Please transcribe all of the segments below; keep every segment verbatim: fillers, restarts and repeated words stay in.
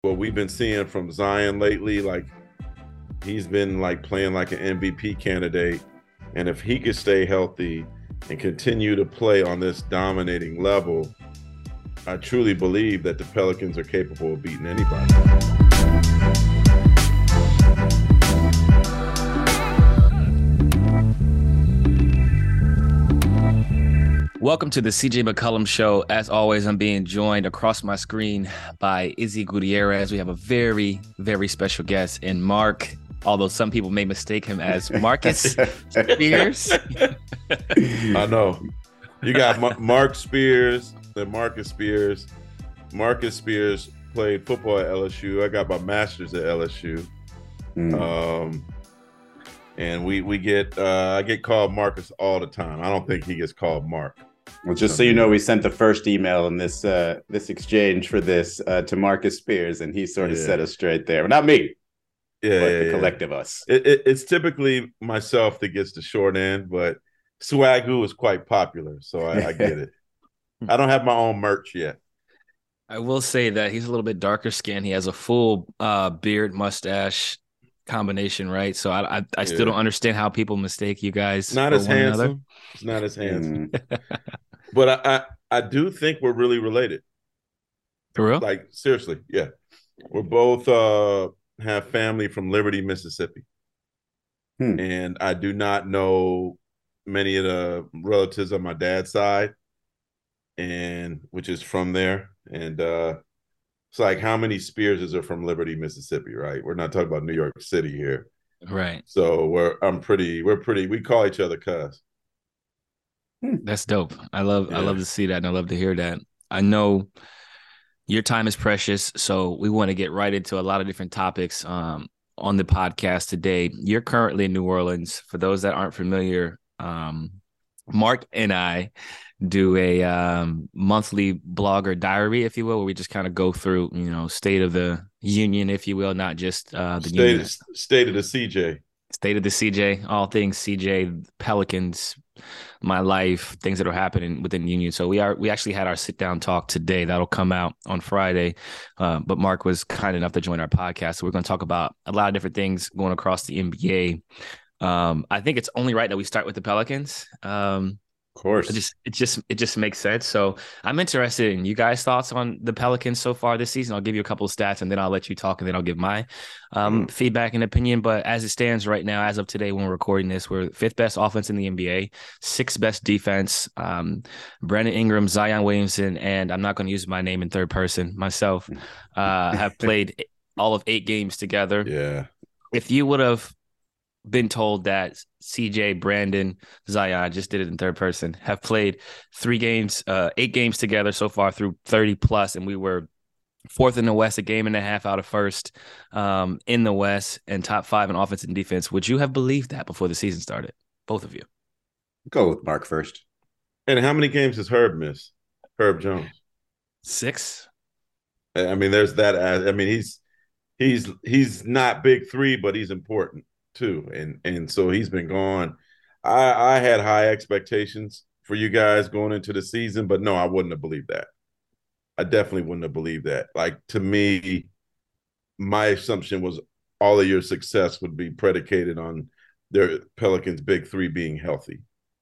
what we've been seeing from Zion lately, like he's been like playing like an M V P candidate. And if he could stay healthy and continue to play on this dominating level, I truly believe that the Pelicans are capable of beating anybody. Welcome to the C J McCollum Show. As always, I'm being joined across my screen by Izzy Gutierrez. We have a very, very special guest in Mark, although some people may mistake him as Marcus Spears. I know. You got Ma- Mark Spears, then Marcus Spears. Marcus Spears played football at L S U. I got my master's at L S U. Mm. Um, and we we get uh, I get called Marcus all the time. I don't think he gets called Mark. Well, just so you know, we sent the first email in this uh, this exchange for this uh, to Marcus Spears, and he sort of yeah. set us straight there. Well, not me, yeah, but yeah, the yeah. collective us. It, it, it's typically myself that gets the short end, but Swagoo is quite popular, so I, I get it. I don't have my own merch yet. I will say that he's a little bit darker skinned. He has a full uh, beard, mustache combination, right? So I I, I still yeah. don't understand how people mistake you guys. Not for as one handsome. Another. It's not as handsome. Mm. But I, I I do think we're really related. For real? Like seriously, yeah. We're both uh, have family from Liberty, Mississippi, hmm. and I do not know many of the relatives on my dad's side, and which is from there. And uh, it's like how many Spearses are from Liberty, Mississippi, right? We're not talking about New York City here, right? So we're I'm pretty we're pretty we call each other cuz. That's dope. I love yeah. I love to see that, and I love to hear that. I know your time is precious, so we want to get right into a lot of different topics um, on the podcast today. You're currently in New Orleans. For those that aren't familiar, um, Mark and I do a um, monthly blog or diary, if you will, where we just kind of go through, you know, state of the union, if you will, not just uh, the state, union. State of the C J. State of the C J, all things C J, Pelicans, my life, things that are happening within Union. So we are we actually had our sit down talk today. That'll come out on Friday. Uh, but Mark was kind enough to join our podcast. So we're going to talk about a lot of different things going across the N B A. Um, I think it's only right that we start with the Pelicans. Um, Of course. It just it just it just makes sense. So I'm interested in you guys' thoughts on the Pelicans so far this season. I'll give you a couple of stats and then I'll let you talk and then I'll give my um, mm. feedback and opinion. But as it stands right now, as of today when we're recording this, we're fifth best offense in the N B A, sixth best defense. Um, Brandon Ingram, Zion Williamson, and I'm not going to use my name in third person, myself, uh, have played all of eight games together. Yeah. If you would have been told that C J, Brandon, Zion, just did it in third person, have played three games, uh, eight games together so far through thirty plus, and we were fourth in the West, a game and a half out of first um, in the West, and top five in offense and defense. Would you have believed that before the season started? Both of you. Go with Mark first. And how many games has Herb missed? Herb Jones. Six. I mean, there's that. I mean, he's he's he's not big three, but he's important too, and and so he's been gone. I I had high expectations for you guys going into the season, but no, I wouldn't have believed that. I definitely wouldn't have believed that. Like, to me, my assumption was all of your success would be predicated on their Pelicans big three being healthy,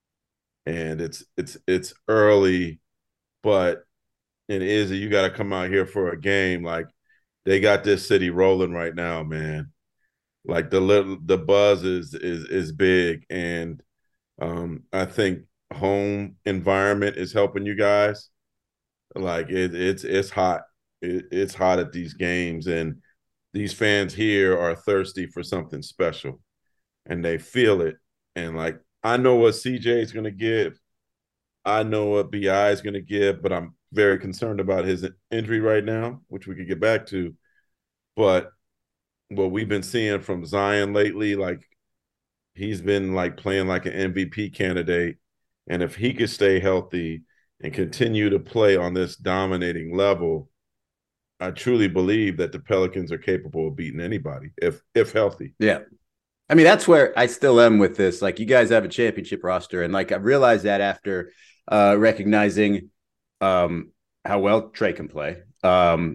and it's it's it's early, but it is you got to come out here for a game. Like, they got this city rolling right now, man. Like the little, the buzz is is is big, and um, I think home environment is helping you guys. Like it, it's it's hot, it, it's hot at these games, and these fans here are thirsty for something special, and they feel it. And like I know what C J is going to give, I know what B I is going to give, but I'm very concerned about his injury right now, which we could get back to, but what we've been seeing from Zion lately, like he's been like playing like an M V P candidate. And if he could stay healthy and continue to play on this dominating level, I truly believe that the Pelicans are capable of beating anybody if if healthy. Yeah. I mean, that's where I still am with this. Like, you guys have a championship roster. And like, I realized that after uh, recognizing um, how well Trey can play. Um,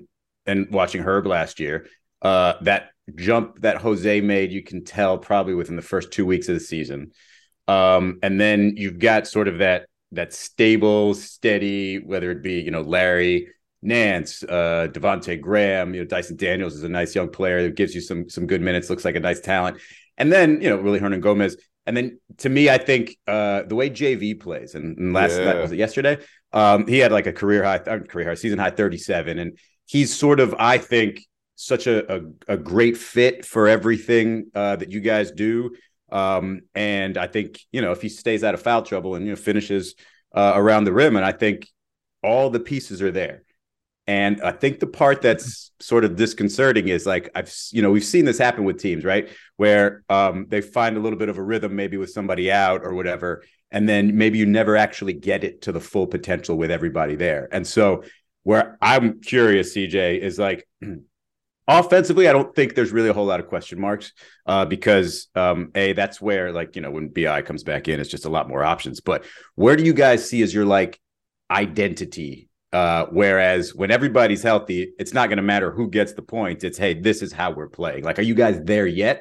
and watching Herb last year, uh, that jump that Jose made, you can tell probably within the first two weeks of the season. Um, and then you've got sort of that that stable, steady, whether it be, you know, Larry, Nance, uh, Devontae Graham, you know, Dyson Daniels is a nice young player that gives you some some good minutes, looks like a nice talent. And then, you know, Willie Hernangomez. And then to me, I think uh, the way J V plays, and, and last yeah. night, was it yesterday? Um, he had like a career high, uh, career high, season high thirty-seven. And he's sort of, I think, such a, a, a great fit for everything uh, that you guys do. Um, and I think, you know, if he stays out of foul trouble and, you know, finishes uh, around the rim, and I think all the pieces are there. And I think the part that's sort of disconcerting is like, I've, you know, we've seen this happen with teams, right? Where um, they find a little bit of a rhythm, maybe with somebody out or whatever. And then maybe you never actually get it to the full potential with everybody there. And so where I'm curious, C J, is like, offensively, I don't think there's really a whole lot of question marks uh, because, um, A, that's where, like, you know, when B I comes back in, it's just a lot more options. But where do you guys see as your, like, identity? Uh, whereas when everybody's healthy, it's not going to matter who gets the points. It's, hey, this is how we're playing. Like, are you guys there yet?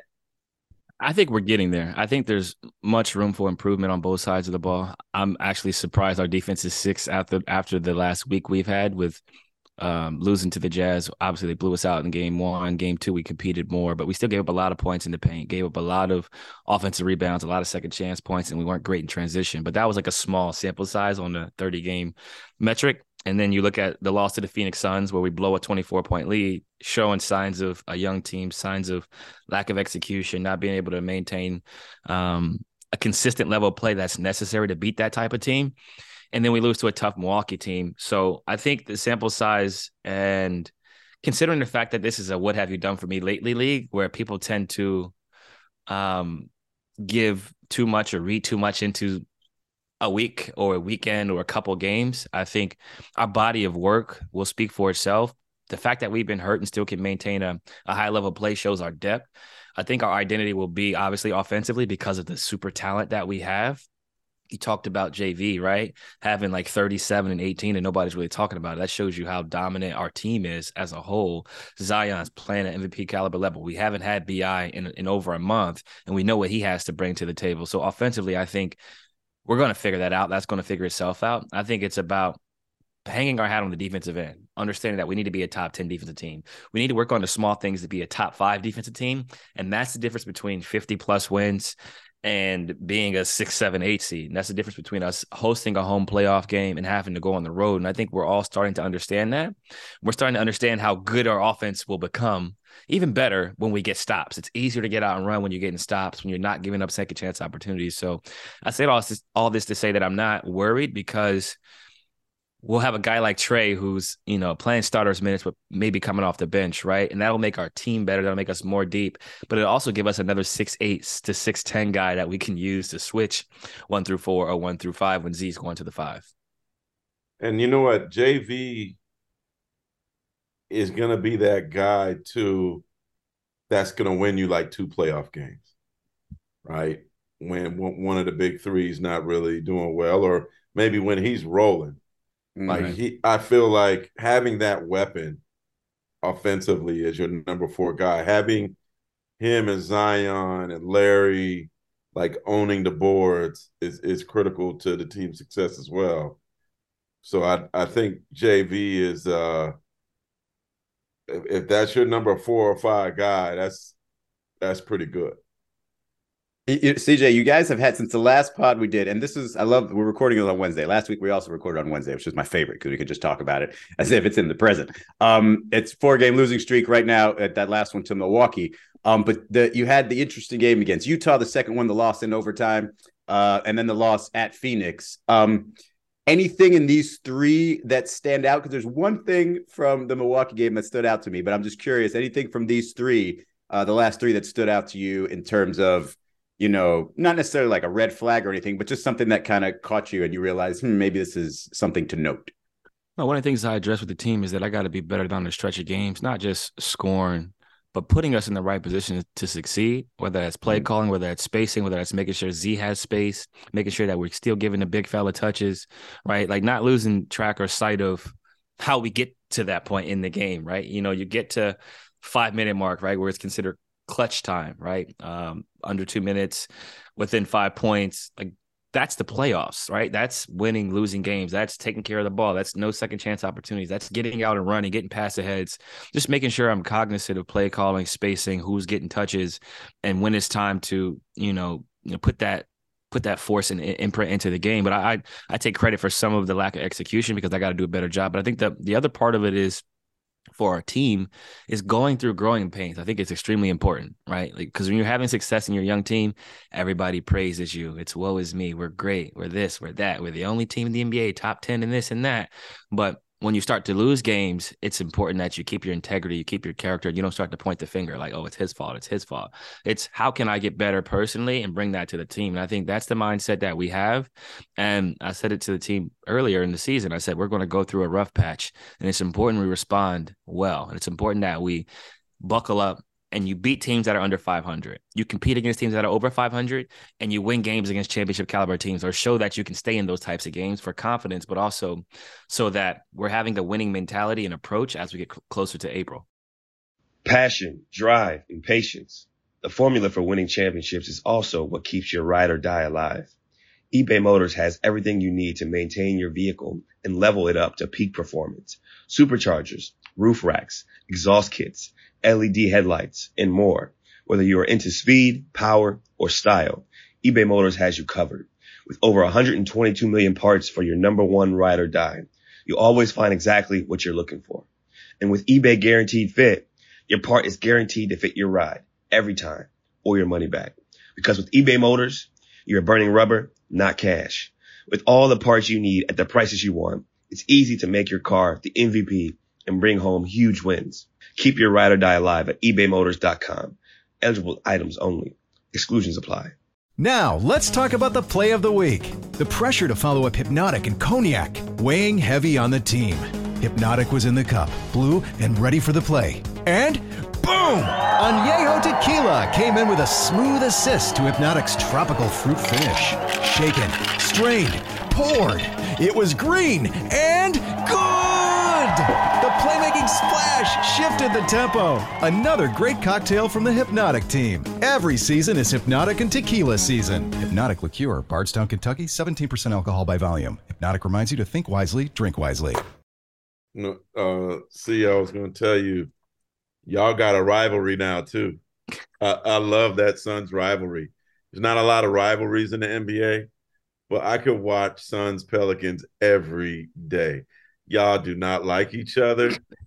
I think we're getting there. I think there's much room for improvement on both sides of the ball. I'm actually surprised our defense is sixth after, after the last week we've had with Um, losing to the Jazz. Obviously, they blew us out in game one. Game two, we competed more, but we still gave up a lot of points in the paint, gave up a lot of offensive rebounds, a lot of second chance points, and we weren't great in transition. But that was like a small sample size on the thirty-game metric. And then you look at the loss to the Phoenix Suns, where we blow a twenty-four point lead, showing signs of a young team, signs of lack of execution, not being able to maintain um, a consistent level of play that's necessary to beat that type of team. And then we lose to a tough Milwaukee team. So I think the sample size, and considering the fact that this is a what have you done for me lately league, where people tend to um, give too much or read too much into a week or a weekend or a couple games, I think our body of work will speak for itself. The fact that we've been hurt and still can maintain a, a high level play shows our depth. I think our identity will be obviously offensively because of the super talent that we have. You talked about J V, right? Having like thirty-seven and eighteen, and nobody's really talking about it. That shows you how dominant our team is as a whole. Zion's playing at M V P caliber level. We haven't had B I in, in over a month, and we know what he has to bring to the table. So offensively, I think we're going to figure that out. That's going to figure itself out. I think it's about hanging our hat on the defensive end, understanding that we need to be a top ten defensive team. We need to work on the small things to be a top five defensive team, and that's the difference between fifty-plus wins and being a six, seven, eight seed. And that's the difference between us hosting a home playoff game and having to go on the road. And I think we're all starting to understand that. We're starting to understand how good our offense will become, even better when we get stops. It's easier to get out and run when you're getting stops, when you're not giving up second chance opportunities. So I said all this, all this to say that I'm not worried, because we'll have a guy like Trey who's, you know, playing starters minutes, but maybe coming off the bench, right? And that'll make our team better. That'll make us more deep. But it'll also give us another six eight to six ten guy that we can use to switch one through four or one through five when Z's going to the five. And you know what? J V is going to be that guy, too, that's going to win you like two playoff games, right? When one of the big three's not really doing well, or maybe when he's rolling. Like Mm-hmm. he, I feel like having that weapon offensively as your number four guy, having him and Zion and Larry like owning the boards is is critical to the team's success as well. So I I think J V is uh if, if that's your number four or five guy, that's that's pretty good. C J, you guys have had since the last pod we did, and this is, I love, we're recording it on Wednesday. Last week we also recorded on Wednesday, which is my favorite because we could just talk about it as if it's in the present. Um, it's four game losing streak right now at that last one to Milwaukee. Um, but the, you had the interesting game against Utah, the second one, the loss in overtime, uh, and then the loss at Phoenix. Um, anything in these three that stand out? Because there's one thing from the Milwaukee game that stood out to me, but I'm just curious, anything from these three, uh, the last three that stood out to you in terms of, you know, not necessarily like a red flag or anything, but just something that kind of caught you and you realize, hmm, maybe this is something to note? Well, one of the things I address with the team is that I got to be better down the stretch of games, not just scoring, but putting us in the right position to succeed, whether that's play calling, whether that's spacing, whether that's making sure Z has space, making sure that we're still giving the big fella touches, right? Like not losing track or sight of how we get to that point in the game, right? You know, you get to five minute mark, right, where it's considered clutch time, right? Um, under two minutes, within five points, like that's the playoffs, right? That's winning, losing games. That's taking care of the ball. That's no second chance opportunities. That's getting out and running, getting past the heads, just making sure I'm cognizant of play calling, spacing, who's getting touches, and when it's time to, you know, you know, put that put that force and imprint into the game. But I I, I take credit for some of the lack of execution because I got to do a better job. But I think the the other part of it is, for our team, is going through growing pains. I think it's extremely important, right? Like, because when you're having success in your young team, everybody praises you. It's woe is me. We're great. We're this, we're that. We're the only team in the N B A, top ten in this and that. But when you start to lose games, it's important that you keep your integrity, you keep your character. You don't start to point the finger like, oh, it's his fault. It's his fault. It's how can I get better personally and bring that to the team? And I think that's the mindset that we have. And I said it to the team earlier in the season. I said, we're going to go through a rough patch, and it's important we respond well. And it's important that we buckle up and you beat teams that are under five hundred. You compete against teams that are over five hundred, and you win games against championship caliber teams, or show that you can stay in those types of games for confidence, but also so that we're having the winning mentality and approach as we get cl- closer to April. Passion, drive, and patience. The formula for winning championships is also what keeps your ride or die alive. eBay Motors has everything you need to maintain your vehicle and level it up to peak performance. Superchargers, roof racks, exhaust kits, L E D headlights, and more. Whether you are into speed, power, or style, eBay Motors has you covered. With over one hundred twenty-two million parts for your number one ride or die, you'll always find exactly what you're looking for. And with eBay Guaranteed Fit, your part is guaranteed to fit your ride every time, or your money back. Because with eBay Motors, you're burning rubber, not cash. With all the parts you need at the prices you want, it's easy to make your car the M V P and bring home huge wins. Keep your ride or die alive at ebay motors dot com. Eligible items only. Exclusions apply. Now, let's talk about the play of the week. The pressure to follow up Hypnotic and Cognac, weighing heavy on the team. Hypnotic was in the cup, blue, and ready for the play. And boom! Añejo Tequila came in with a smooth assist to Hypnotic's tropical fruit finish. Shaken, strained, poured. It was green and good! The playmaking splash shifted the tempo. Another great cocktail from the Hypnotic team. Every season is Hypnotic and Tequila season. Hypnotic Liqueur, Bardstown, Kentucky, seventeen percent alcohol by volume. Hypnotic reminds you to think wisely, drink wisely. No, uh, see, I was going to tell you, y'all got a rivalry now, too. I, I love that Suns rivalry. There's not a lot of rivalries in the N B A, but I could watch Suns Pelicans every day. Y'all do not like each other.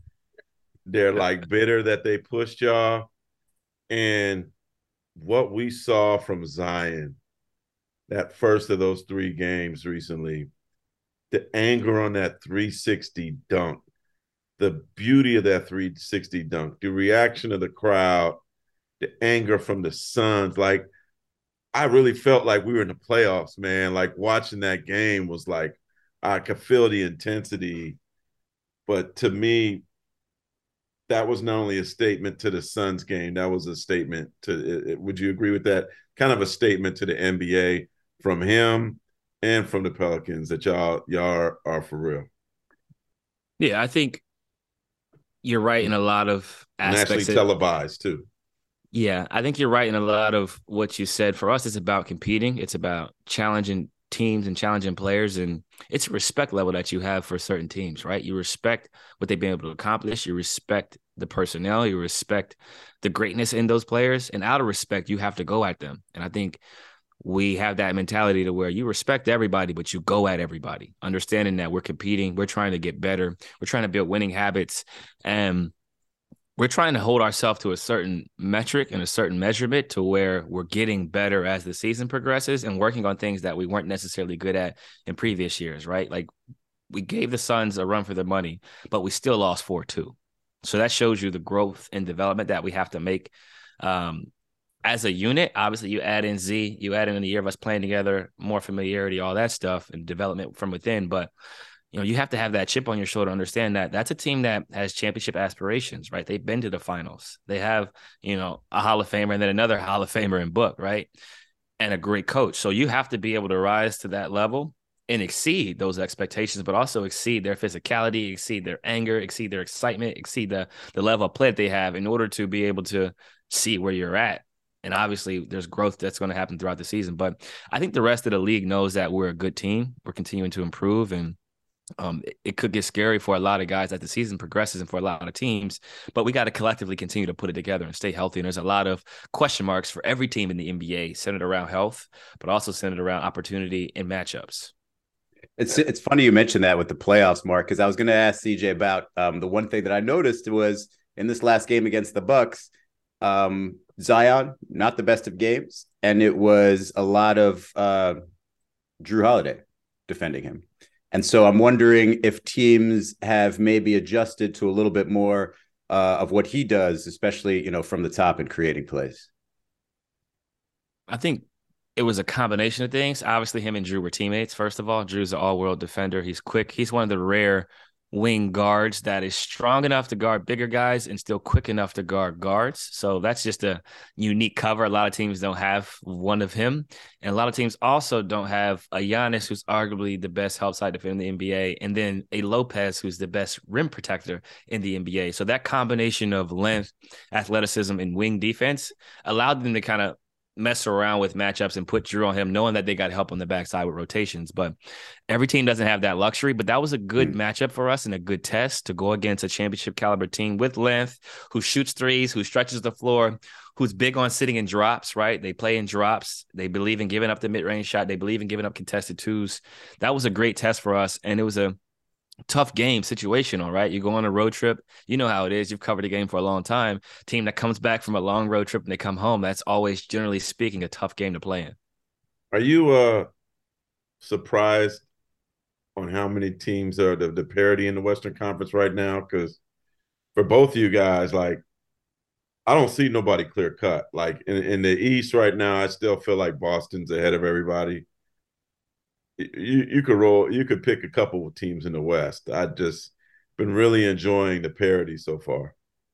They're like bitter that they pushed y'all. And what we saw from Zion, that first of those three games recently, the anger on that three sixty dunk, the beauty of that three sixty dunk, the reaction of the crowd, the anger from the Suns. Like, I really felt like we were in the playoffs, man. Like, watching that game was like, I could feel the intensity. But to me, that was not only a statement to the Suns game, that was a statement to, it, would you agree with that? Kind of a statement to the N B A from him and from the Pelicans that y'all y'all are, are for real. Yeah, I think you're right in a lot of aspects. And actually televised too. Yeah, I think you're right in a lot of what you said. For us, it's about competing. It's about challenging teams and challenging players, and it's a respect level that you have for certain teams, right? You respect what they've been able to accomplish. You respect the personnel. You respect the greatness in those players, and out of respect, you have to go at them. And I think we have that mentality to where you respect everybody, but you go at everybody, understanding that we're competing. We're trying to get better. We're trying to build winning habits, and we're trying to hold ourselves to a certain metric and a certain measurement to where we're getting better as the season progresses and working on things that we weren't necessarily good at in previous years, right? Like, we gave the Suns a run for their money, but we still lost four two. So that shows you the growth and development that we have to make um, as a unit. Obviously, you add in Z, you add in a year of us playing together, more familiarity, all that stuff, and development from within. But you know, you have to have that chip on your shoulder, understand that that's a team that has championship aspirations, right? They've been to the finals. They have, you know, a Hall of Famer and then another Hall of Famer in Book, right? And a great coach. So you have to be able to rise to that level and exceed those expectations, but also exceed their physicality, exceed their anger, exceed their excitement, exceed the the level of play that they have in order to be able to see where you're at. And obviously there's growth that's going to happen throughout the season. But I think the rest of the league knows that we're a good team. We're continuing to improve, and um, it, it could get scary for a lot of guys as the season progresses and for a lot of teams, but we got to collectively continue to put it together and stay healthy. And there's a lot of question marks for every team in the N B A centered around health, but also centered around opportunity and matchups. It's it's funny you mentioned that with the playoffs, Mark, because I was going to ask C J about um, the one thing that I noticed was in this last game against the Bucks, um, Zion, not the best of games, and it was a lot of uh, Jrue Holiday defending him. And so I'm wondering if teams have maybe adjusted to a little bit more uh, of what he does, especially, you know, from the top and creating plays. I think it was a combination of things. Obviously, him and Jrue were teammates, first of all. Drew's an all-world defender. He's quick. He's one of the rare wing guards that is strong enough to guard bigger guys and still quick enough to guard guards. So that's just a unique cover. A lot of teams don't have one of him. And a lot of teams also don't have a Giannis, who's arguably the best help side defender in the N B A, and then a Lopez, who's the best rim protector in the N B A. So that combination of length, athleticism, and wing defense allowed them to kind of mess around with matchups and put Jrue on him, knowing that they got help on the backside with rotations. But every team doesn't have that luxury. But that was a good mm. matchup for us and a good test to go against a championship caliber team with length, who shoots threes, who stretches the floor, who's big on sitting in drops, right? They play in drops. They believe in giving up the mid-range shot. They believe in giving up contested twos. That was a great test for us. And it was a tough game situational, right? You go on a road trip. You know how it is. You've covered the game for a long time. Team that comes back from a long road trip and they come home, that's always, generally speaking, a tough game to play in. Are you uh, surprised on how many teams are the, the parity in the Western Conference right now? Because for both of you guys, like, I don't see nobody clear cut. Like in, in the East right now, I still feel like Boston's ahead of everybody. You you could roll, you could pick a couple of teams in the West. I just been really enjoying the parity so far.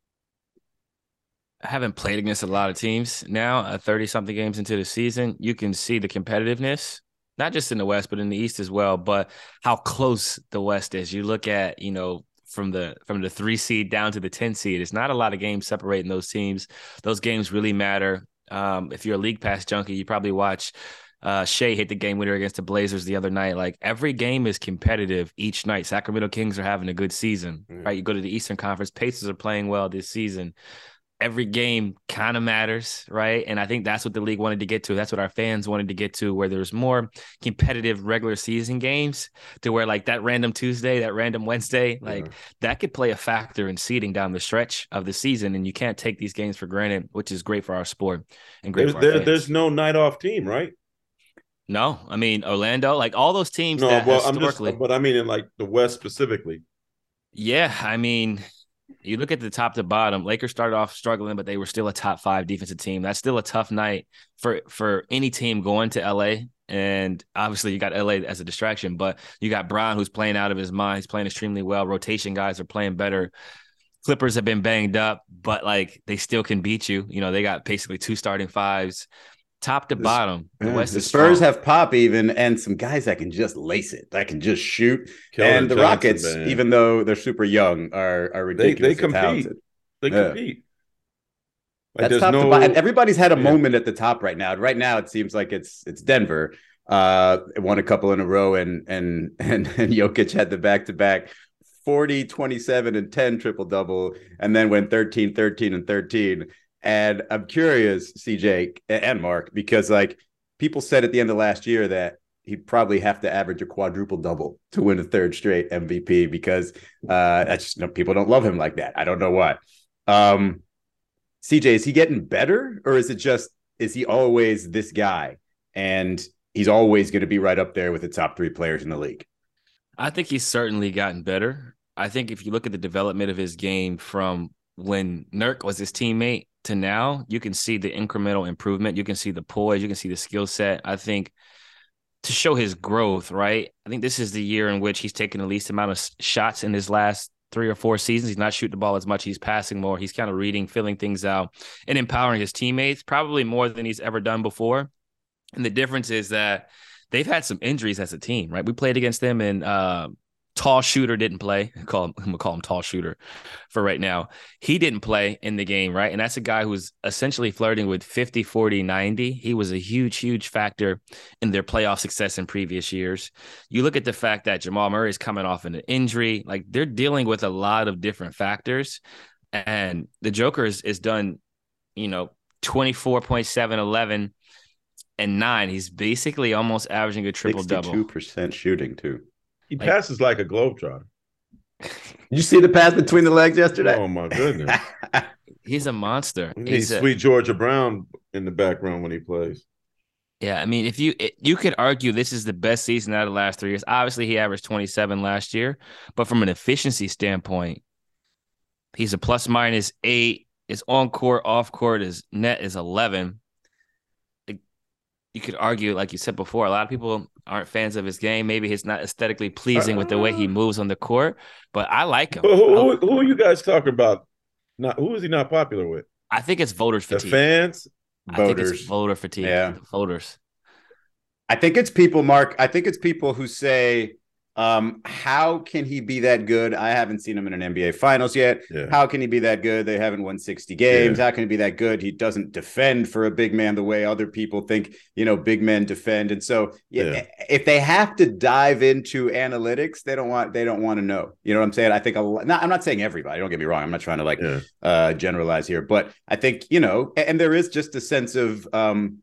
I haven't played against a lot of teams now, uh, thirty something games into the season. You can see the competitiveness, not just in the West, but in the East as well, but how close the West is. You look at, you know, from the from the three seed down to the ten seed, it's not a lot of games separating those teams. Those games really matter. Um, if you're a League Pass junkie, you probably watch Uh, Shea hit the game winner against the Blazers the other night. Like, every game is competitive each night. Sacramento Kings are having a good season, mm. right? You go to the Eastern Conference, Pacers are playing well this season. Every game kind of matters, right? And I think that's what the league wanted to get to. That's what our fans wanted to get to, where there's more competitive regular season games, to where like that random Tuesday, that random Wednesday, like yeah. that could play a factor in seeding down the stretch of the season. And you can't take these games for granted, which is great for our sport and great there's, for our there, fans. There's no night off team, right? No, I mean, Orlando, like all those teams. No, that well, historically, I'm just, but I mean in like the West specifically. Yeah, I mean, you look at the top to bottom. Lakers started off struggling, but they were still a top five defensive team. That's still a tough night for for any team going to L A. And obviously, you got L A as a distraction, but you got Brown, who's playing out of his mind. He's playing extremely well. Rotation guys are playing better. Clippers have been banged up, but like they still can beat you. You know, they got basically two starting fives. Top to bottom, the yeah, West the is Spurs strong. have Pop even, and some guys that can just lace it, that can just shoot. Keldon and the Johnson, Rockets, man. even though they're super young, are are ridiculously they, they compete. talented. They yeah. compete. Like That's top no, to bottom. And everybody's had a yeah. moment at the top right now. Right now, it seems like it's it's Denver. Uh, won a couple in a row, and and and and Jokic had the back to back. forty, twenty-seven, and ten triple double, and then went thirteen, thirteen, and thirteen. And I'm curious, C J and Mark, because like people said at the end of last year that he'd probably have to average a quadruple double to win a third straight M V P, because uh, that's just, you know, people don't love him like that. I don't know why. Um, C J, is he getting better, or is it just, is he always this guy and he's always going to be right up there with the top three players in the league? I think he's certainly gotten better. I think if you look at the development of his game from when Nurk was his teammate to now, you can see the incremental improvement. You can see the poise. You can see the skill set. I think to show his growth, right? I think this is the year in which he's taken the least amount of shots in his last three or four seasons. He's not shooting the ball as much. He's passing more. He's kind of reading, filling things out, and empowering his teammates probably more than he's ever done before. And the difference is that they've had some injuries as a team, right? We played against them, and uh, Tall Shooter didn't play. I call him, I'm gonna call him Tall Shooter for right now. He didn't play in the game, right? And that's a guy who's essentially flirting with fifty, forty, ninety. He was a huge, huge factor in their playoff success in previous years. You look at the fact that Jamal Murray is coming off an injury, like they're dealing with a lot of different factors. And the Joker is, is done, you know, twenty-four point seven, eleven, and nine. He's basically almost averaging a triple double. sixty-two percent shooting too. He Like, passes like a globetrotter. Did you see the pass between the legs yesterday? Oh my goodness! He's a monster. He's He's a, sweet Georgia Brown in the background when he plays. yeah, I mean, if you it, you could argue this is the best season out of the last three years. Obviously, he averaged twenty-seven last year, but from an efficiency standpoint, he's a plus minus eight. His on court, off court, his net is eleven. Like, you could argue, like you said before, a lot of people aren't fans of his game. Maybe he's not aesthetically pleasing uh, with the way he moves on the court, but I like him. Who, who, who are you guys talking about? Not who is he not popular with? I think it's voters fatigue. The fans, I voters, think it's voter fatigue. Yeah, voters. I think it's people, Mark. I think it's people who say, um, how can he be that good? I haven't seen him in an N B A finals yet. Yeah. How can he be that good? They haven't won sixty games. Yeah. How can he be that good? He doesn't defend for a big man the way other people think, you know, big men defend. And so yeah, yeah. if they have to dive into analytics, they don't want, they don't want to know, you know what I'm saying? I think, a lot, not, I'm not saying everybody, don't get me wrong. I'm not trying to like yeah. uh, generalize here, but I think, you know, and, and there is just a sense of, um,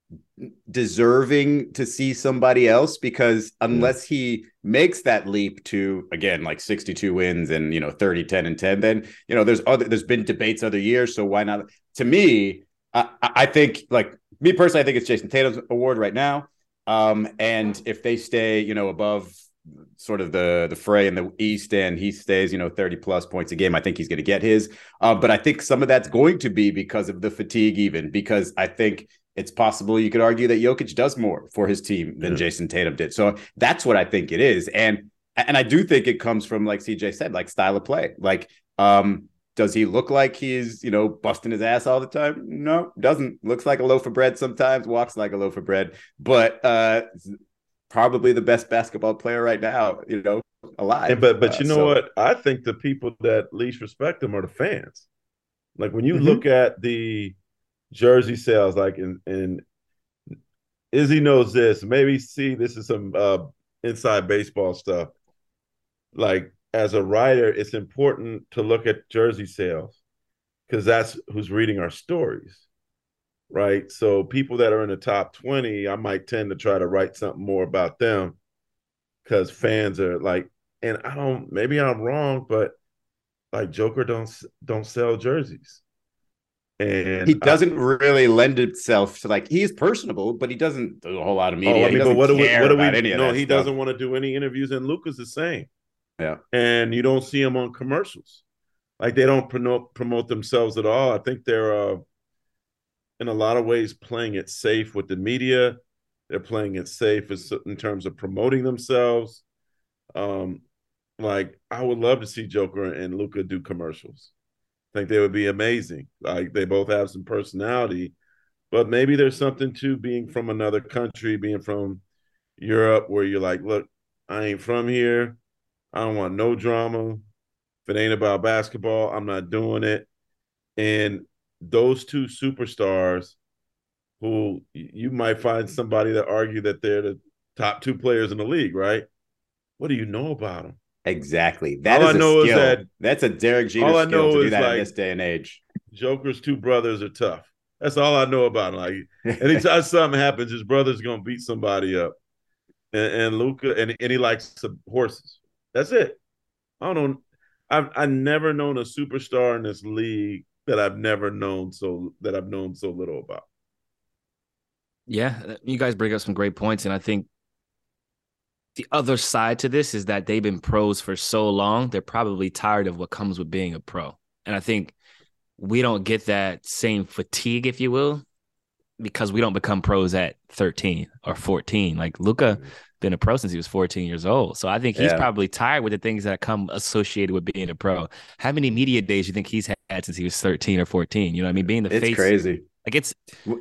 deserving to see somebody else, because unless mm. he makes that leap to, again, like sixty-two wins and, you know, thirty, ten and ten, then, you know, there's other, there's been debates other years. So why not? To me, I, I think, like me personally, I think it's Jason Tatum's award right now. Um, and if they stay, you know, above sort of the, the fray in the East and he stays, you know, thirty plus points a game, I think he's going to get his. Uh, but I think some of that's going to be because of the fatigue, even because I think it's possible you could argue that Jokic does more for his team than yeah. Jason Tatum did. So that's what I think it is. And and I do think it comes from, like C J said, like style of play. Like, um, does he look like he's, you know, busting his ass all the time? No, doesn't. Looks like a loaf of bread sometimes, walks like a loaf of bread. But uh, probably the best basketball player right now, you know, alive. And, but but you uh, know so. what? I think the people that least respect him are the fans. Like when you Mm-hmm. look at the jersey sales, like in, in Izzy knows this, maybe see this is some uh inside baseball stuff. Like as a writer, it's important to look at jersey sales because that's who's reading our stories, right? So people that are in the top twenty, I might tend to try to write something more about them because fans are like, and I don't, maybe I'm wrong, but like Joker don't don't sell jerseys. And he doesn't I, really lend itself to, like, he's personable, but he doesn't do a whole lot of media. Oh, I mean, but what do we, what do we, any no, he stuff. doesn't want to do any interviews, and Luka's the same. Yeah. And you don't see him on commercials. Like they don't promote, promote themselves at all. I think they're, uh, in a lot of ways, playing it safe with the media. They're playing it safe in terms of promoting themselves. Um, like, I would love to see Joker and Luka do commercials. I think they would be amazing. Like they both have some personality, but maybe there's something to being from another country, being from Europe, where you're like, look, I ain't from here. I don't want no drama. If it ain't about basketball, I'm not doing it. And those two superstars who you might find somebody that argue that they're the top two players in the league, right? What do you know about them? Exactly. That all is I know a skill. Is that that's a Derek Jeter skill to do that like, in this day and age. Joker's two brothers are tough. That's all I know about him. Like anytime something happens, his brother's gonna beat somebody up. And, and Luka, and, and he likes some horses. That's it. I don't know. I've I never known a superstar in this league that I've never known so that I've known so little about. Yeah, you guys bring up some great points, and I think the other side to this is that they've been pros for so long, they're probably tired of what comes with being a pro. And I think we don't get that same fatigue, if you will, because we don't become pros at thirteen or fourteen. Like Luka been a pro since he was fourteen years old. So I think he's yeah. probably tired with the things that come associated with being a pro. How many media days do you think he's had since he was thirteen or fourteen? You know what I mean? Being the it's face. Crazy. Like it's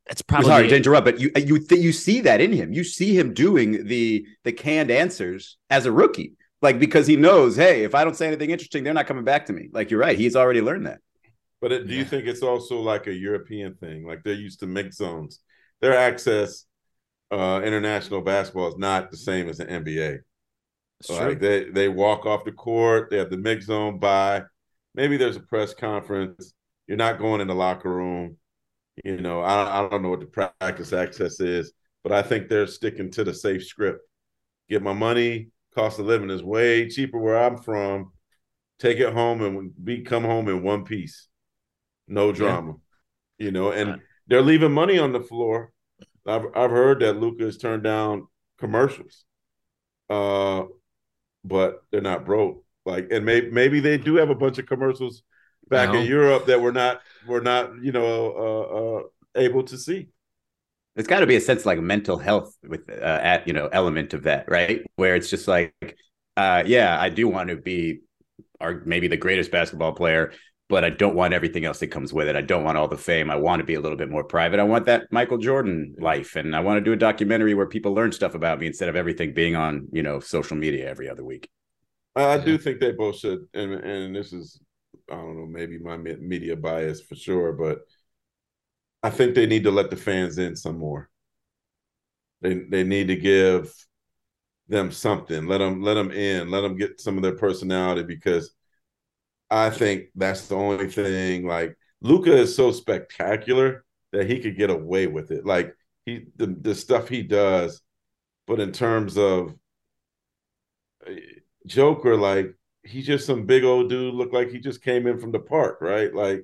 That's probably sorry it. to interrupt, but you you th- you see that in him. You see him doing the the canned answers as a rookie, like because he knows, hey, if I don't say anything interesting, they're not coming back to me. Like you're right, he's already learned that. But it, do Yeah. you think it's also like a European thing? Like they're used to mix zones. Their access uh, international basketball is not the same as the N B A. It's Like true. they they walk off the court, they have the mix zone by. Maybe there's a press conference. You're not going in the locker room. You know, I, I don't know what the practice access is, but I think they're sticking to the safe script. Get my money. Cost of living is way cheaper where I'm from. Take it home and be come home in one piece. No drama. Yeah. You know, and Uh, they're leaving money on the floor. I've I've heard that Luka has turned down commercials. Uh, but they're not broke. Like, and maybe maybe they do have a bunch of commercials back in Europe that we're not we're not you know uh, uh, able to see. There's got to be a sense of like mental health with uh, at you know element of that, right? Where it's just like, uh, yeah, I do want to be, or maybe the greatest basketball player, but I don't want everything else that comes with it. I don't want all the fame. I want to be a little bit more private. I want that Michael Jordan life, and I want to do a documentary where people learn stuff about me instead of everything being on you know social media every other week. I, I do think they both should, and and this is I don't know maybe my media bias for sure, but I think they need to let the fans in some more. They they need to give them something. Let them let them in. Let them get some of their personality because I think that's the only thing. Like Luka is so spectacular that he could get away with it. Like he the the stuff he does, but in terms of Joker, like he's just some big old dude. Look like he just came in from the park, right? Like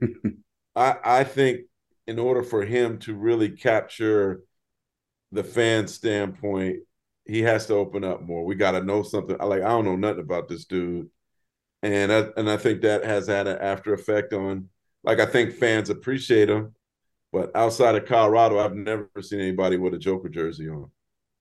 I I think in order for him to really capture the fan standpoint, he has to open up more. We got to know something. Like I don't know nothing about this dude, and I, and I think that has had an after effect on. Like I think fans appreciate him, but outside of Colorado, I've never seen anybody with a Joker jersey on.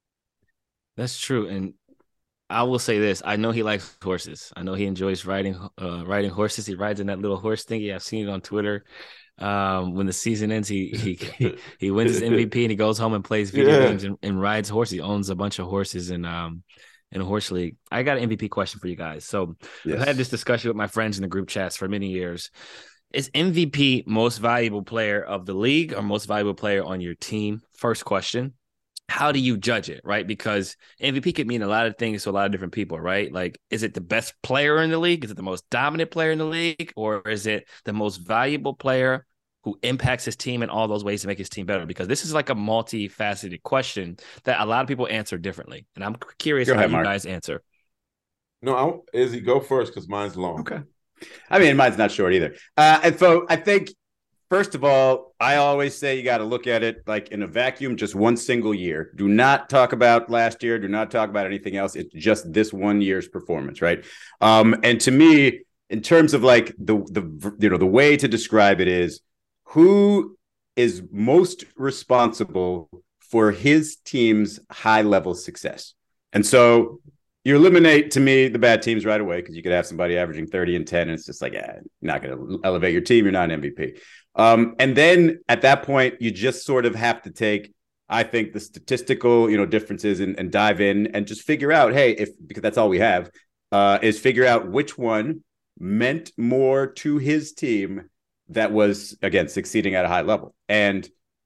That's true, and I will say this: I know he likes horses. I know he enjoys riding uh, riding horses. He rides in that little horse thingy. I've seen it on Twitter. Um, when the season ends, he he he wins his M V P and he goes home and plays video yeah. games and, and rides horses. He owns a bunch of horses in um in a horse league. I got an M V P question for you guys. So yes. I've had this discussion with my friends in the group chats for many years. Is M V P most valuable player of the league or most valuable player on your team? First question. How do you judge it, right? Because M V P could mean a lot of things to a lot of different people, right? Like, is it the best player in the league? Is it the most dominant player in the league? Or is it the most valuable player who impacts his team in all those ways to make his team better? Because this is like a multifaceted question that a lot of people answer differently. And I'm curious go how ahead, you Mark. guys answer. No, I, Izzy, go first because mine's long. Okay. I mean, mine's not short either. Uh, and so I think, first of all, I always say you got to look at it like in a vacuum, just one single year. Do not talk about last year. Do not talk about anything else. It's just this one year's performance, right? Um, and to me, in terms of like the the you know the way to describe it is who is most responsible for his team's high level success. And so you eliminate, to me, the bad teams right away because you could have somebody averaging thirty and ten, and it's just like, yeah, you're not going to elevate your team. You're not an M V P. Um, and then at that point, you just sort of have to take, I think, the statistical, you know, differences and, and dive in and just figure out, hey, if because that's all we have, uh, is figure out which one meant more to his team that was, again, succeeding at a high level. And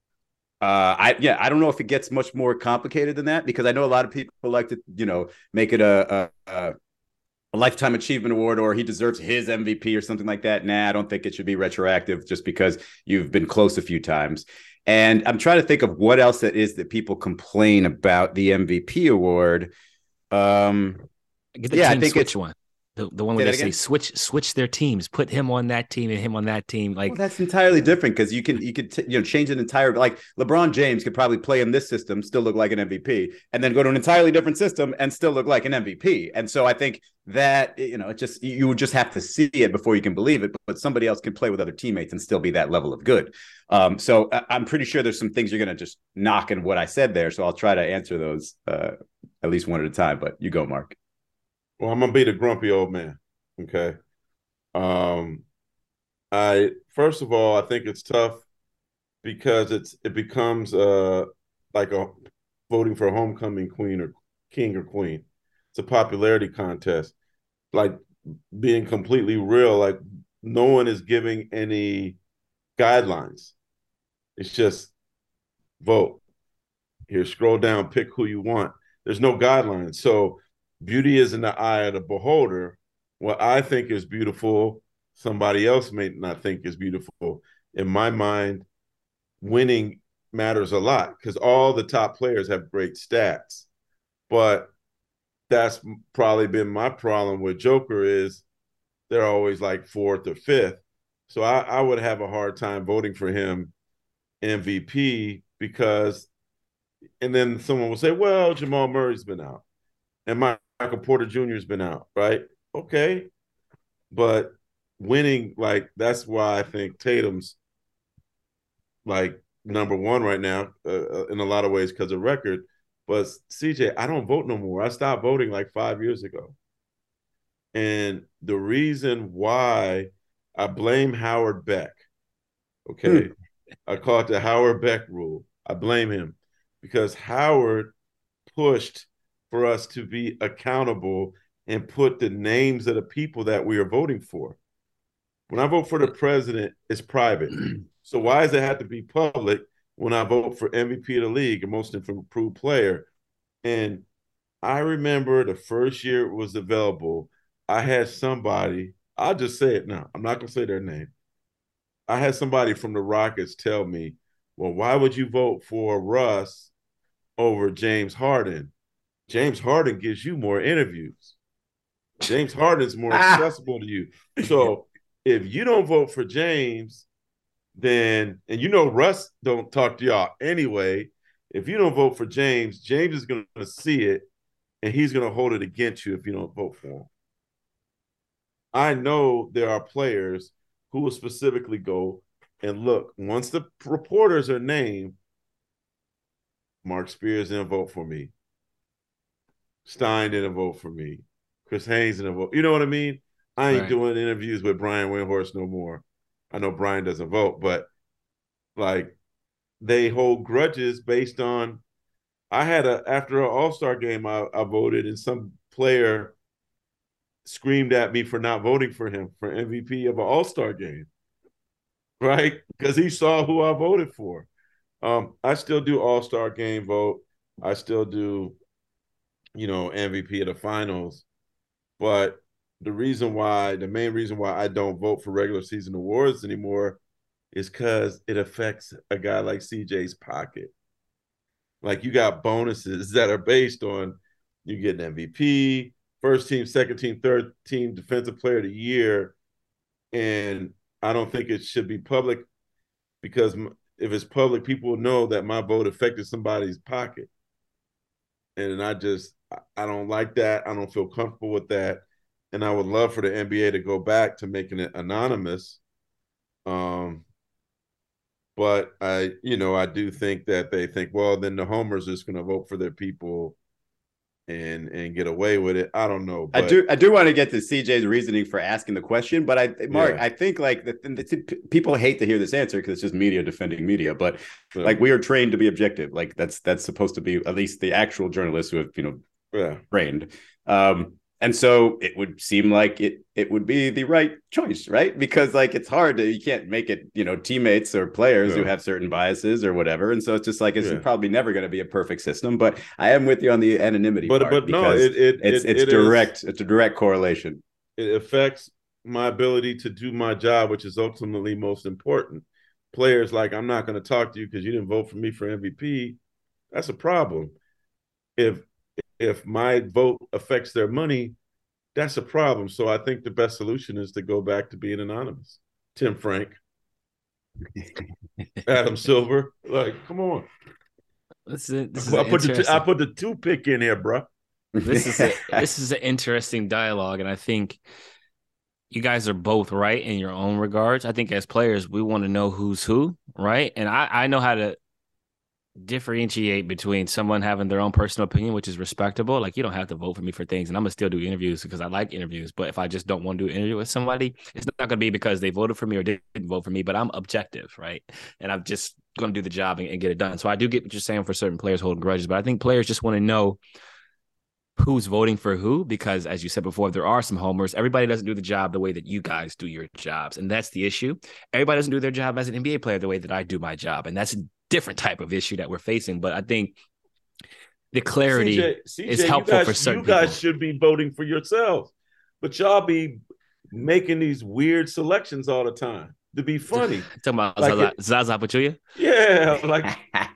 Uh, I yeah, I don't know if it gets much more complicated than that because I know a lot of people like to, you know, make it a, a, a lifetime achievement award or he deserves his M V P or something like that. Nah, I don't think it should be retroactive just because you've been close a few times. And I'm trying to think of what else it is that people complain about the M V P award. Um, Get the yeah, team I think switch it's one. The, the one where they say switch switch their teams, put him on that team and him on that team. Like well, that's entirely different because you can you could t- you know change an entire like LeBron James could probably play in this system, still look like an M V P, and then go to an entirely different system and still look like an M V P. And so I think that you know it just you would just have to see it before you can believe it. But somebody else can play with other teammates and still be that level of good. Um, so I'm pretty sure there's some things you're going to just knock in what I said there. So I'll try to answer those uh, at least one at a time. But you go, Mark. Well, I'm gonna be the grumpy old man. Okay. Um, I first of all, I think it's tough because it's it becomes uh like a voting for a homecoming queen or king or queen. It's a popularity contest. Like being completely real, like no one is giving any guidelines. It's just vote. Here, scroll down, pick who you want. There's no guidelines. So beauty is in the eye of the beholder. What I think is beautiful, somebody else may not think is beautiful. In my mind, winning matters a lot because all the top players have great stats. But that's probably been my problem with Joker is they're always like fourth or fifth. So I, I would have a hard time voting for him M V P because, and then someone will say, well, Jamal Murray's been out and Michael Porter Junior has been out, right? Okay. But winning, like, that's why I think Tatum's like number one right now uh, in a lot of ways because of record. But C J, I don't vote no more. I stopped voting like five years ago. And the reason why I blame Howard Beck, okay, hmm. I call it the Howard Beck rule. I blame him because Howard pushed for us to be accountable and put the names of the people that we are voting for. When I vote for the president, it's private. So why does it have to be public when I vote for M V P of the league and most improved player? And I remember the first year it was available, I had somebody, I'll just say it now. I'm not going to say their name. I had somebody from the Rockets tell me, well, why would you vote for Russ over James Harden? James Harden gives you more interviews. James Harden's more accessible to you. So if you don't vote for James, then, and you know Russ don't talk to y'all anyway, if you don't vote for James, James is going to see it, and he's going to hold it against you if you don't vote for him. I know there are players who will specifically go and look, once the reporters are named, Mark Spears didn't vote for me. Stein didn't vote for me. Chris Haynes didn't vote. You know what I mean? I ain't right. doing interviews with Brian Windhorst no more. I know Brian doesn't vote, but like they hold grudges based on, I had a, after an all-star game, I, I voted and some player screamed at me for not voting for him for M V P of an all-star game, right? Because he saw who I voted for. Um, I still do all-star game vote. I still do, you know, M V P of the finals. But the reason why, the main reason why I don't vote for regular season awards anymore is because it affects a guy like C J's pocket. Like you got bonuses that are based on you get an M V P, first team, second team, third team, defensive player of the year. And I don't think it should be public because if it's public, people will know that my vote affected somebody's pocket. And I just, I don't like that. I don't feel comfortable with that. And I would love for the N B A to go back to making it anonymous. Um, but I, you know, I do think that they think, well, then the homers are just going to vote for their people and and get away with it. I don't know. But... I do I do want to get to C J's reasoning for asking the question, but I, Mark, yeah. I think like the, the, the, people hate to hear this answer because it's just media defending media. But yeah. like we are trained to be objective. Like that's that's supposed to be at least the actual journalists who have you know yeah. trained. Um, And so it would seem like it it would be the right choice, right? Because like it's hard to, you can't make it, you know, teammates or players yeah. who have certain biases or whatever. And so it's just like it's yeah. probably never going to be a perfect system. But I am with you on the anonymity but, part. But no, it, it, it's it, it's it direct. Is, it's a direct correlation. It affects my ability to do my job, which is ultimately most important. Players like, I'm not going to talk to you because you didn't vote for me for M V P. That's a problem. If if my vote affects their money, that's a problem. So I think the best solution is to go back to being anonymous. Tim Frank, Adam Silver, like, come on. This is, this is I put the I put the two pick in here, bro. This is a, this is an interesting dialogue, and I think you guys are both right in your own regards. I think as players, we want to know who's who, right? And I I know how to differentiate between someone having their own personal opinion, which is respectable. Like you don't have to vote for me for things, and I'm gonna still do interviews because I like interviews. But if I just don't want to do an interview with somebody, it's not gonna be because they voted for me or didn't vote for me, but I'm objective, right? And I've just going to do the job and, and get it done. So I do get what you're saying for certain players holding grudges, but I think players just want to know who's voting for who, because as you said before, there are some homers. Everybody doesn't do the job the way that you guys do your jobs, and that's the issue. Everybody doesn't do their job as an N B A player the way that I do my job, and that's a different type of issue that we're facing. But I think the clarity C J, C J, is helpful guys, for certain you guys people. should be voting for yourselves, but y'all be making these weird selections all the time to be funny. Talking about like Zaza, it, Zaza Pachulia? Yeah, like,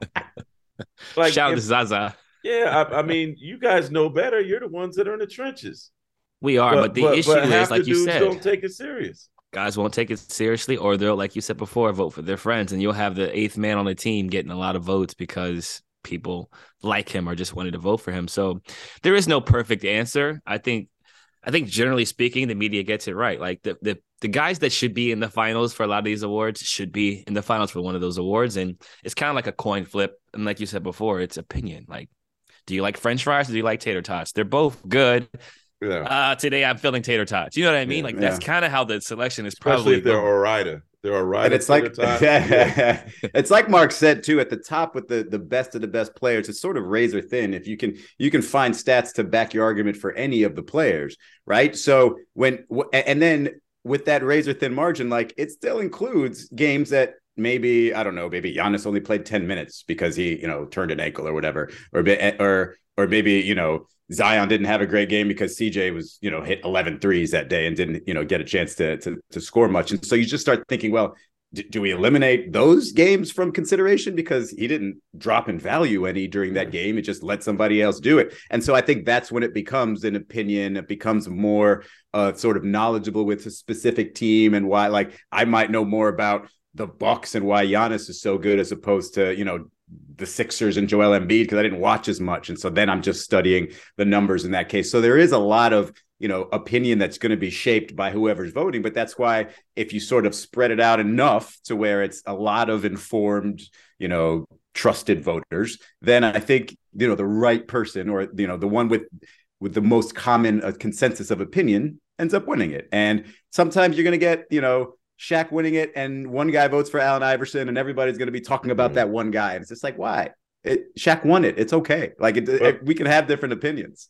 like shout out if, to Zaza. Yeah, I, I mean, you guys know better. You're the ones that are in the trenches. We are, but, but the but, issue but is, half like the you dudes said, don't take it serious. Guys won't take it seriously, or they'll, like you said before, vote for their friends, and you'll have the eighth man on the team getting a lot of votes because people like him or just wanted to vote for him. So there is no perfect answer. I think, I think generally speaking, the media gets it right. Like the the the guys that should be in the finals for a lot of these awards should be in the finals for one of those awards, and it's kind of like a coin flip. And like you said before, it's opinion. Like, do you like French fries or do you like tater tots? They're both good. Yeah. Uh, today I'm feeling tater tots. You know what I mean? Yeah, like yeah. That's kind of how the selection is. Especially probably if they're Orida. They're Orida. And it's like yeah. It's like Mark said too. At the top with the the best of the best players, it's sort of razor thin. If you can you can find stats to back your argument for any of the players, right? So when and then with that razor thin margin, like it still includes games that. Maybe, I don't know, maybe Giannis only played ten minutes because he, you know, turned an ankle or whatever. Or, or, or maybe, you know, Zion didn't have a great game because C J was, you know, hit eleven threes that day and didn't, you know, get a chance to, to, to score much. And so you just start thinking, well, do, do we eliminate those games from consideration because he didn't drop in value any during that game? It just let somebody else do it. And so I think that's when it becomes an opinion. It becomes more uh, sort of knowledgeable with a specific team and why, like, I might know more about the Bucks and why Giannis is so good as opposed to, you know, the Sixers and Joel Embiid because I didn't watch as much. And so then I'm just studying the numbers in that case. So there is a lot of, you know, opinion that's going to be shaped by whoever's voting. But that's why if you sort of spread it out enough to where it's a lot of informed, you know, trusted voters, then I think, you know, the right person or, you know, the one with with the most common uh, consensus of opinion ends up winning it. And sometimes you're going to get, you know, Shaq winning it and one guy votes for Allen Iverson and everybody's going to be talking about that one guy. And it's just like, why? It, Shaq won it. It's okay. Like it, but, it, we can have different opinions.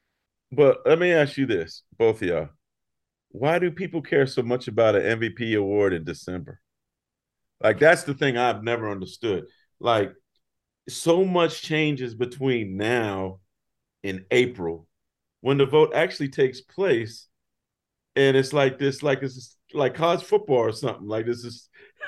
But let me ask you this, both of y'all. Why do people care so much about an M V P award in December? Like, that's the thing I've never understood. Like, so much changes between now and April when the vote actually takes place. And it's like this, like it's like college football or something. Like this is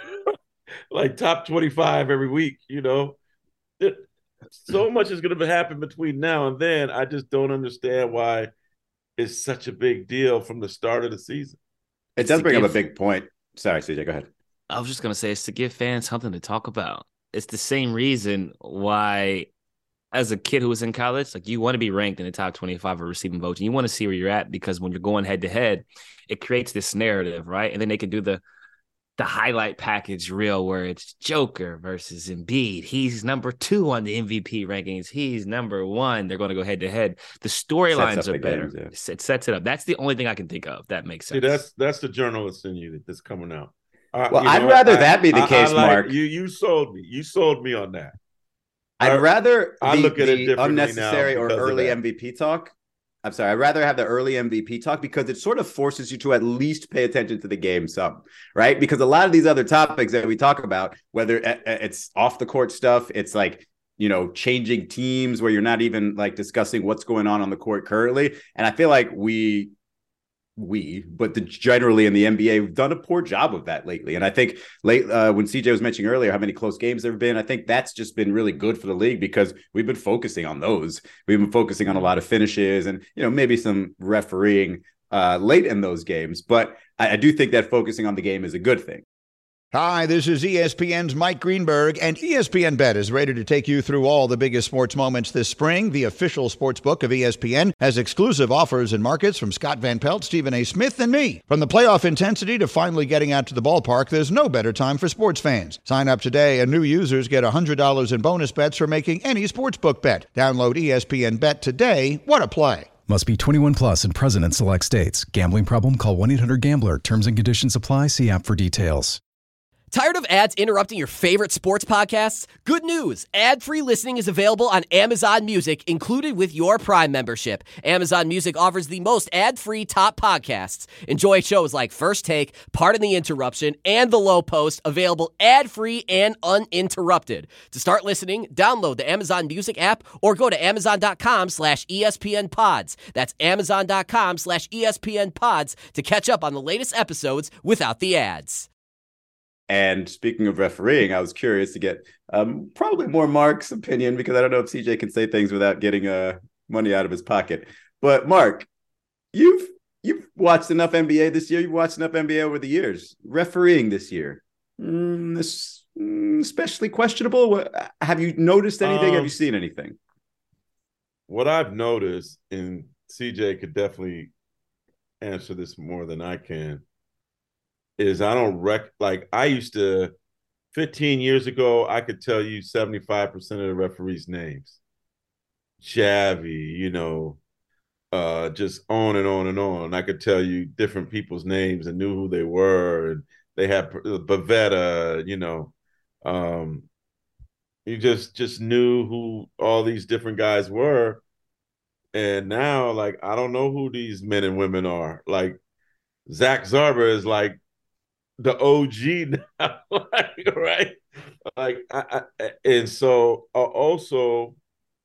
like top twenty-five every week, you know. It, so much is going to happen between now and then. I just don't understand why it's such a big deal from the start of the season. It does bring give, up a big point. Sorry, C J, go ahead. I was just going to say it's to give fans something to talk about. It's the same reason why, as a kid who was in college, like you want to be ranked in the top twenty-five of receiving votes, and you want to see where you're at because when you're going head to head, it creates this narrative, right? And then they can do the the highlight package reel where it's Joker versus Embiid. He's number two on the M V P rankings. He's number one. They're going to go head to head. The storylines are better. Games, yeah. It sets it up. That's the only thing I can think of that makes sense. See, that's that's the journalist in you that's coming out. Uh, well, I'd know, rather I, that be the I, case, I like, Mark. You you sold me. You sold me on that. I'd I, rather I the, look at the it unnecessary or early M V P talk. I'm sorry. I'd rather have the early M V P talk because it sort of forces you to at least pay attention to the game some, right? Because a lot of these other topics that we talk about, whether it's off the court stuff, it's like, you know, changing teams where you're not even like discussing what's going on on the court currently. And I feel like we, we, but the, generally in the N B A, we've done a poor job of that lately. And I think late uh, when C J was mentioning earlier how many close games there have been, I think that's just been really good for the league because we've been focusing on those. We've been focusing on a lot of finishes and, you know, maybe some refereeing uh, late in those games. But I, I do think that focusing on the game is a good thing. Hi, this is E S P N's Mike Greenberg, and E S P N Bet is ready to take you through all the biggest sports moments this spring. The official sports book of E S P N has exclusive offers and markets from Scott Van Pelt, Stephen A. Smith, and me. From the playoff intensity to finally getting out to the ballpark, there's no better time for sports fans. Sign up today, and new users get one hundred dollars in bonus bets for making any sportsbook bet. Download E S P N Bet today. What a play. Must be twenty-one plus and present in select states. Gambling problem? Call one eight hundred gambler. Terms and conditions apply. See app for details. Tired of ads interrupting your favorite sports podcasts? Good news! Ad-free listening is available on Amazon Music, included with your Prime membership. Amazon Music offers the most ad-free top podcasts. Enjoy shows like First Take, Pardon the Interruption, and The Low Post, available ad-free and uninterrupted. To start listening, download the Amazon Music app or go to amazon.com slash ESPN pods. That's amazon.com slash ESPN pods to catch up on the latest episodes without the ads. And speaking of refereeing, I was curious to get um, probably more Mark's opinion, because I don't know if C J can say things without getting uh, money out of his pocket. But Mark, you've you've watched enough N B A this year. You've watched enough N B A over the years. Refereeing this year, mm, this mm, especially questionable. What, have you noticed anything? Um, have you seen anything? What I've noticed, and C J could definitely answer this more than I can, is I don't rec like I used to fifteen years ago, I could tell you seventy-five percent of the referees' names. Javi, you know, uh, just on and on and on. I could tell you different people's names and knew who they were. And they had Bavetta, you know. Um, you just just knew who all these different guys were. And now, like, I don't know who these men and women are. Like, Zach Zarber is like the O G now, like, right? Like, I, I, and so I also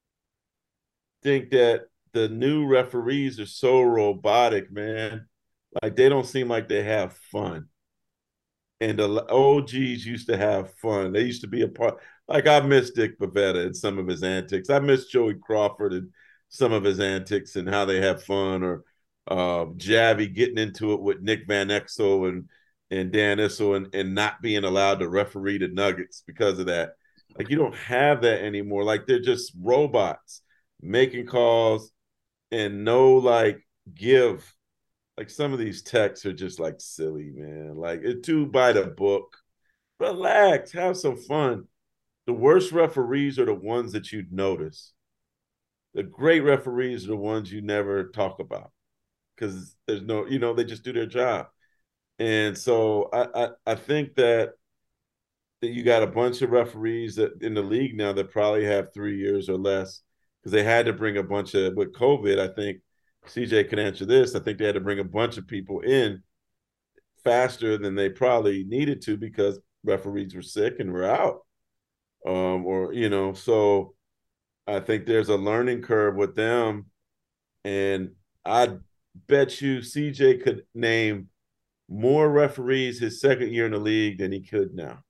think that the new referees are so robotic, man. Like, they don't seem like they have fun. And the O Gs used to have fun. They used to be a part. Like, I miss Dick Bavetta and some of his antics. I miss Joey Crawford and some of his antics and how they have fun. Or uh, Javi getting into it with Nick Van Exel and and Dan Issel and, and not being allowed to referee the Nuggets because of that. Like, you don't have that anymore. Like, they're just robots making calls and no, like, give. Like, some of these texts are just, like, silly, man. Like, it's too by the book. Relax. Have some fun. The worst referees are the ones that you'd notice. The great referees are the ones you never talk about because there's no, you know, they just do their job. And so I, I, I think that, that you got a bunch of referees that in the league now that probably have three years or less because they had to bring a bunch of, with COVID, I think C J can answer this. I think they had to bring a bunch of people in faster than they probably needed to because referees were sick and were out. Um, or, you know, so I think there's a learning curve with them. And I bet you C J could name more referees his second year in the league than he could now.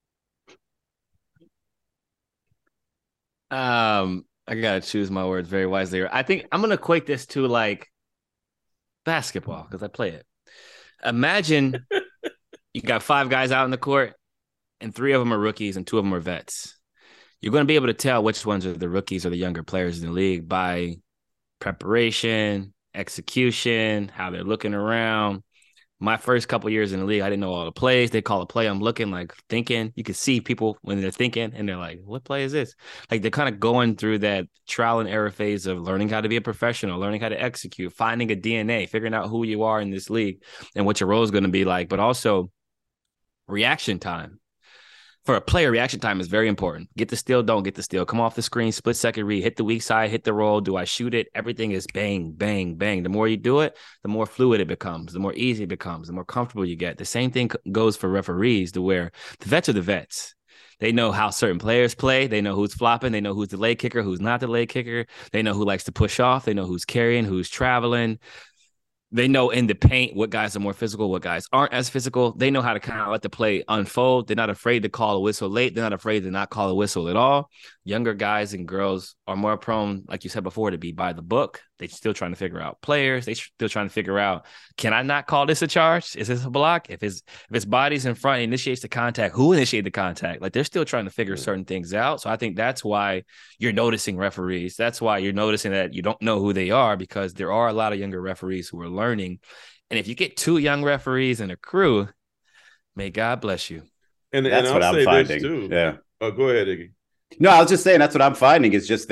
Um, I gotta choose my words very wisely. I think I'm gonna equate this to like basketball because I play it. Imagine you got five guys out in the court, and three of them are rookies and two of them are vets. You're going to be able to tell which ones are the rookies or the younger players in the league by preparation, execution, how they're looking around. My first couple years in the league, I didn't know all the plays. They call a play. I'm looking, like, thinking. You can see people when they're thinking, and they're like, what play is this? Like, they're kind of going through that trial and error phase of learning how to be a professional, learning how to execute, finding a D N A, figuring out who you are in this league and what your role is going to be like, but also reaction time. For a player, reaction time is very important. Get the steal, don't get the steal. Come off the screen, split second read, hit the weak side, hit the roll. Do I shoot it? Everything is bang, bang, bang. The more you do it, the more fluid it becomes, the more easy it becomes, the more comfortable you get. The same thing goes for referees, to where the vets are the vets. They know how certain players play. They know who's flopping. They know who's the leg kicker, who's not the leg kicker. They know who likes to push off. They know who's carrying, who's traveling. They know in the paint what guys are more physical, what guys aren't as physical. They know how to kind of let the play unfold. They're not afraid to call a whistle late. They're not afraid to not call a whistle at all. Younger guys and girls are more prone, like you said before, to be by the book. They're still trying to figure out players. They're still trying to figure out, can I not call this a charge? Is this a block? If his if his body's in front, initiates the contact, who initiated the contact? Like, they're still trying to figure certain things out. So I think that's why you're noticing referees. That's why you're noticing that you don't know who they are, because there are a lot of younger referees who are learning. And if you get two young referees in a crew, may God bless you. And that's and what I'll I'm say finding. This too. Yeah. Oh, go ahead, Iggy. No, I was just saying that's what I'm finding. Is just that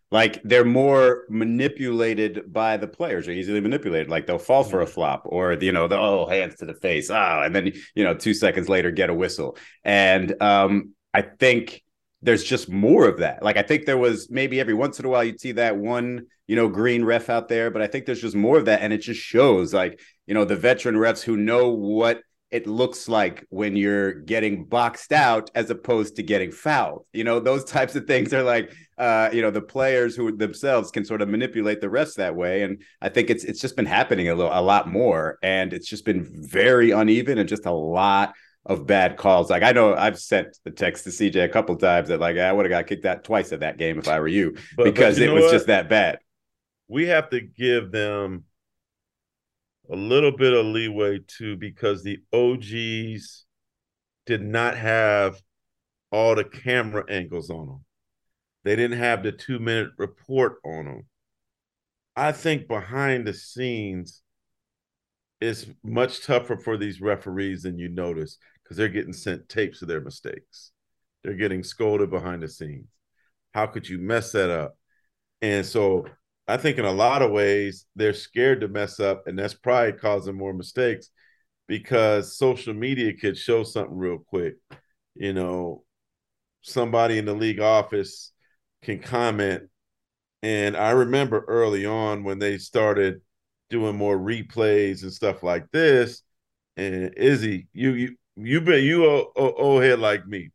Like they're more manipulated by the players, or easily manipulated. Like they'll fall for a flop, or you know, the oh hands to the face, ah, oh, and then you know, two seconds later get a whistle. And um, I think there's just more of that. Like I think there was maybe every once in a while you'd see that one, you know, green ref out there, but I think there's just more of that, and it just shows like you know the veteran refs who know what it looks like when you're getting boxed out as opposed to getting fouled. You know, those types of things are like, uh, you know, the players who themselves can sort of manipulate the refs that way. And I think it's it's just been happening a little, a lot more. And it's just been very uneven and just a lot of bad calls. Like I know I've sent the text to C J a couple of times that like, I would have got kicked out twice at that game if I were you, but, because but you it was what? just that bad. We have to give them a little bit of leeway too, because the O Gs did not have all the camera angles on them. They didn't have the two-minute report on them. I think behind the scenes, it's much tougher for these referees than you notice, because they're getting sent tapes of their mistakes. They're getting scolded behind the scenes. How could you mess that up? And so I think in a lot of ways, they're scared to mess up, and that's probably causing more mistakes, because social media could show something real quick. You know, somebody in the league office can comment. And I remember early on when they started doing more replays and stuff like this, and Izzy, you you you been you old head like me.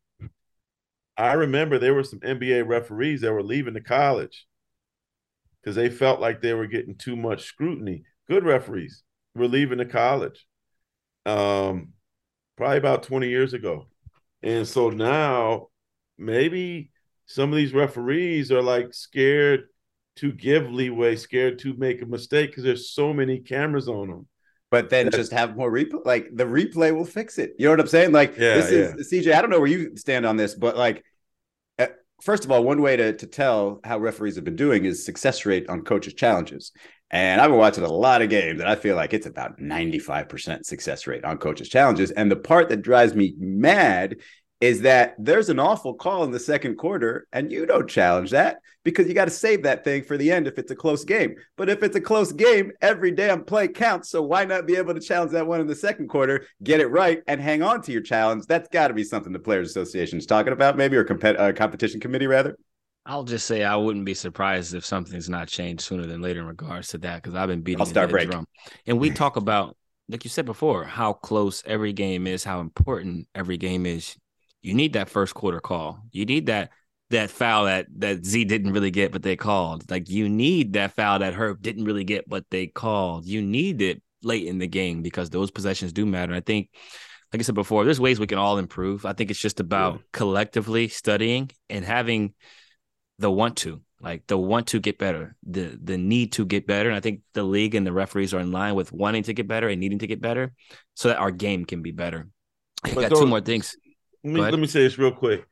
I remember there were some N B A referees that were leaving the college because they felt like they were getting too much scrutiny. Good referees were leaving the college, um, probably about twenty years ago. And so now maybe some of these referees are like scared to give leeway, scared to make a mistake because there's so many cameras on them. But then just have more replay. Like the replay will fix it. You know what I'm saying? Like yeah, this is yeah. C J. I don't know where you stand on this, but like, first of all, one way to, to tell how referees have been doing is success rate on coaches' challenges. And I've been watching a lot of games, and I feel like it's about ninety-five percent success rate on coaches' challenges. And the part that drives me mad is that there's an awful call in the second quarter, and you don't challenge that because you got to save that thing for the end if it's a close game. But if it's a close game, every damn play counts. So why not be able to challenge that one in the second quarter, get it right, and hang on to your challenge? That's got to be something the Players Association is talking about, maybe, or compet- uh, competition committee, rather. I'll just say I wouldn't be surprised if something's not changed sooner than later in regards to that, because I've been beating I'll start that drum. And we talk about, like you said before, how close every game is, how important every game is. You need that first quarter call. You need that that foul that that Z didn't really get, but they called. Like you need that foul that Herb didn't really get, but they called. You need it late in the game because those possessions do matter. I think, like I said before, there's ways we can all improve. I think it's just about yeah. collectively studying and having the want to, like the want to get better, the the need to get better. And I think the league and the referees are in line with wanting to get better and needing to get better so that our game can be better. I got two more things. Let me, let me say this real quick.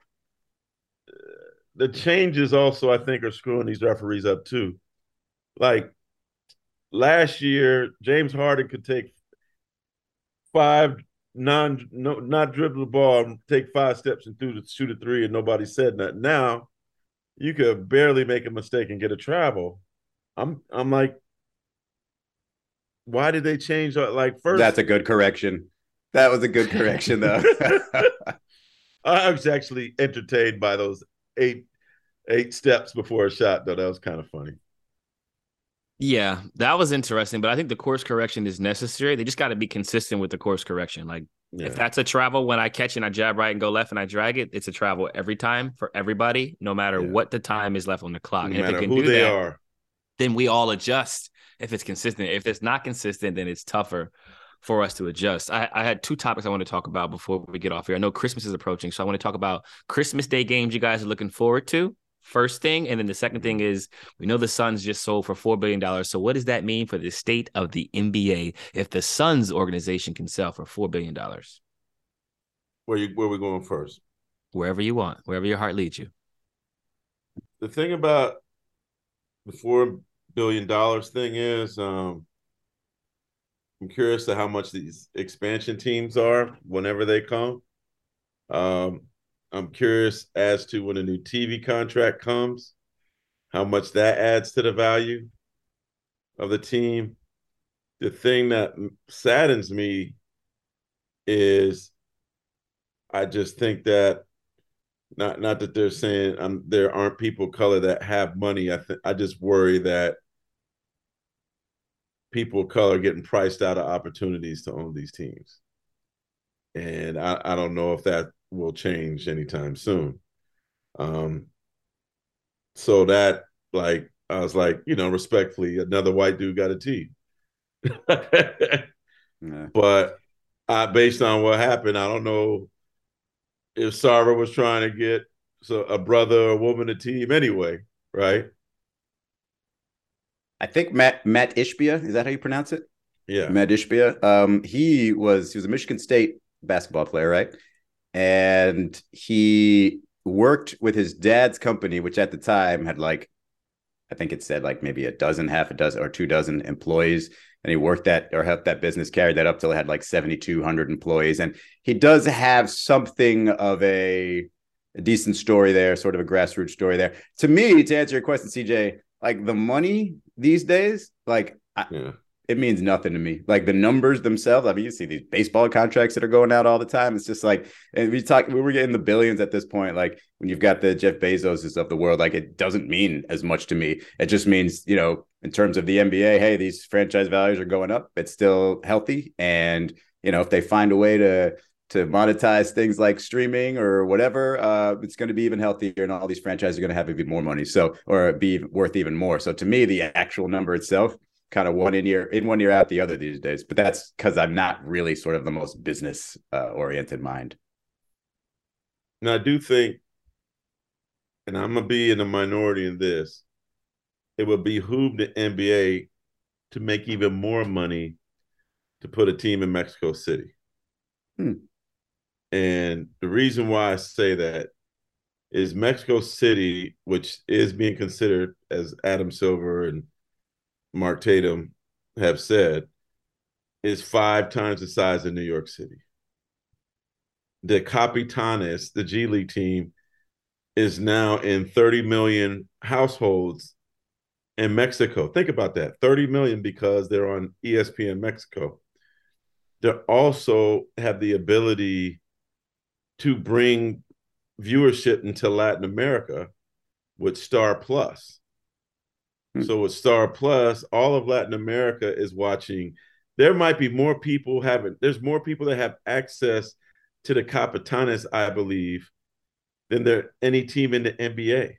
The changes also, I think, are screwing these referees up too. Like last year, James Harden could take five non no, not dribble the ball, take five steps and through to shoot a three, and nobody said nothing. Now you could barely make a mistake and get a travel. I'm I'm like, why did they change? Like first, that's a good correction. That was a good correction, though. I was actually entertained by those eight eight steps before a shot, though. That was kind of funny. Yeah, that was interesting, but I think the course correction is necessary. They just got to be consistent with the course correction. Like yeah. if that's a travel, when I catch and I jab right and go left and I drag it, it's a travel every time for everybody, no matter yeah. what the time is left on the clock. No and matter if it can who do they that, are, then we all adjust if it's consistent. If it's not consistent, then it's tougher for us to adjust. I, I had two topics I want to talk about before we get off here. I know Christmas is approaching, so I want to talk about Christmas Day games you guys are looking forward to, first thing. And then the second thing is, we know the Suns just sold for four billion dollars. So what does that mean for the state of the N B A if the Suns organization can sell for four billion dollars? Where, you, where are we going first? Wherever you want, wherever your heart leads you. The thing about the four billion dollars thing is, um, I'm curious to how much these expansion teams are whenever they come. Um, I'm curious as to when a new T V contract comes, how much that adds to the value of the team. The thing that saddens me is I just think that not not that they're saying um, there aren't people of color that have money. I th- I just worry that people of color are getting priced out of opportunities to own these teams. And I, I don't know if that will change anytime soon. Um, so that, like, I was like, you know, respectfully, another white dude got a team. yeah. But uh, based on what happened, I don't know if Sarver was trying to get so a brother or woman a team anyway, right? I think Matt Matt Ishbia, is that how you pronounce it? Yeah, Matt Ishbia. Um, he was he was a Michigan State basketball player, right? And he worked with his dad's company, which at the time had like, I think it said like maybe a dozen, half a dozen, or two dozen employees. And he worked that or helped that business, carried that up till it had like seventy-two hundred employees. And he does have something of a, a decent story there, sort of a grassroots story there. To me, to answer your question, C J, like the money these days, like I, yeah. it means nothing to me. Like the numbers themselves. I mean, you see these baseball contracts that are going out all the time. It's just like, and we talk, we were getting the billions at this point. Like when you've got the Jeff Bezoses of the world, like it doesn't mean as much to me. It just means, you know, in terms of the N B A, hey, these franchise values are going up. It's still healthy. And, you know, if they find a way to, to monetize things like streaming or whatever, uh, it's going to be even healthier, and all these franchises are going to have even more money. So, or be worth even more. So to me, the actual number itself, kind of one in year in one year out the other these days. But that's because I'm not really sort of the most business uh, oriented mind. Now I do think, and I'm gonna be in the minority in this, it would behoove the N B A to make even more money to put a team in Mexico City. Hmm. And the reason why I say that is Mexico City, which is being considered, as Adam Silver and Mark Tatum have said, is five times the size of New York City. The Capitanes, the G League team, is now in thirty million households in Mexico. Think about that, thirty million, because they're on E S P N Mexico. They also have the ability to bring viewership into Latin America with Star Plus. Hmm. So with Star Plus, all of Latin America is watching. There might be more people having, there's more people that have access to the Capitanes, I believe, than there any team in the N B A.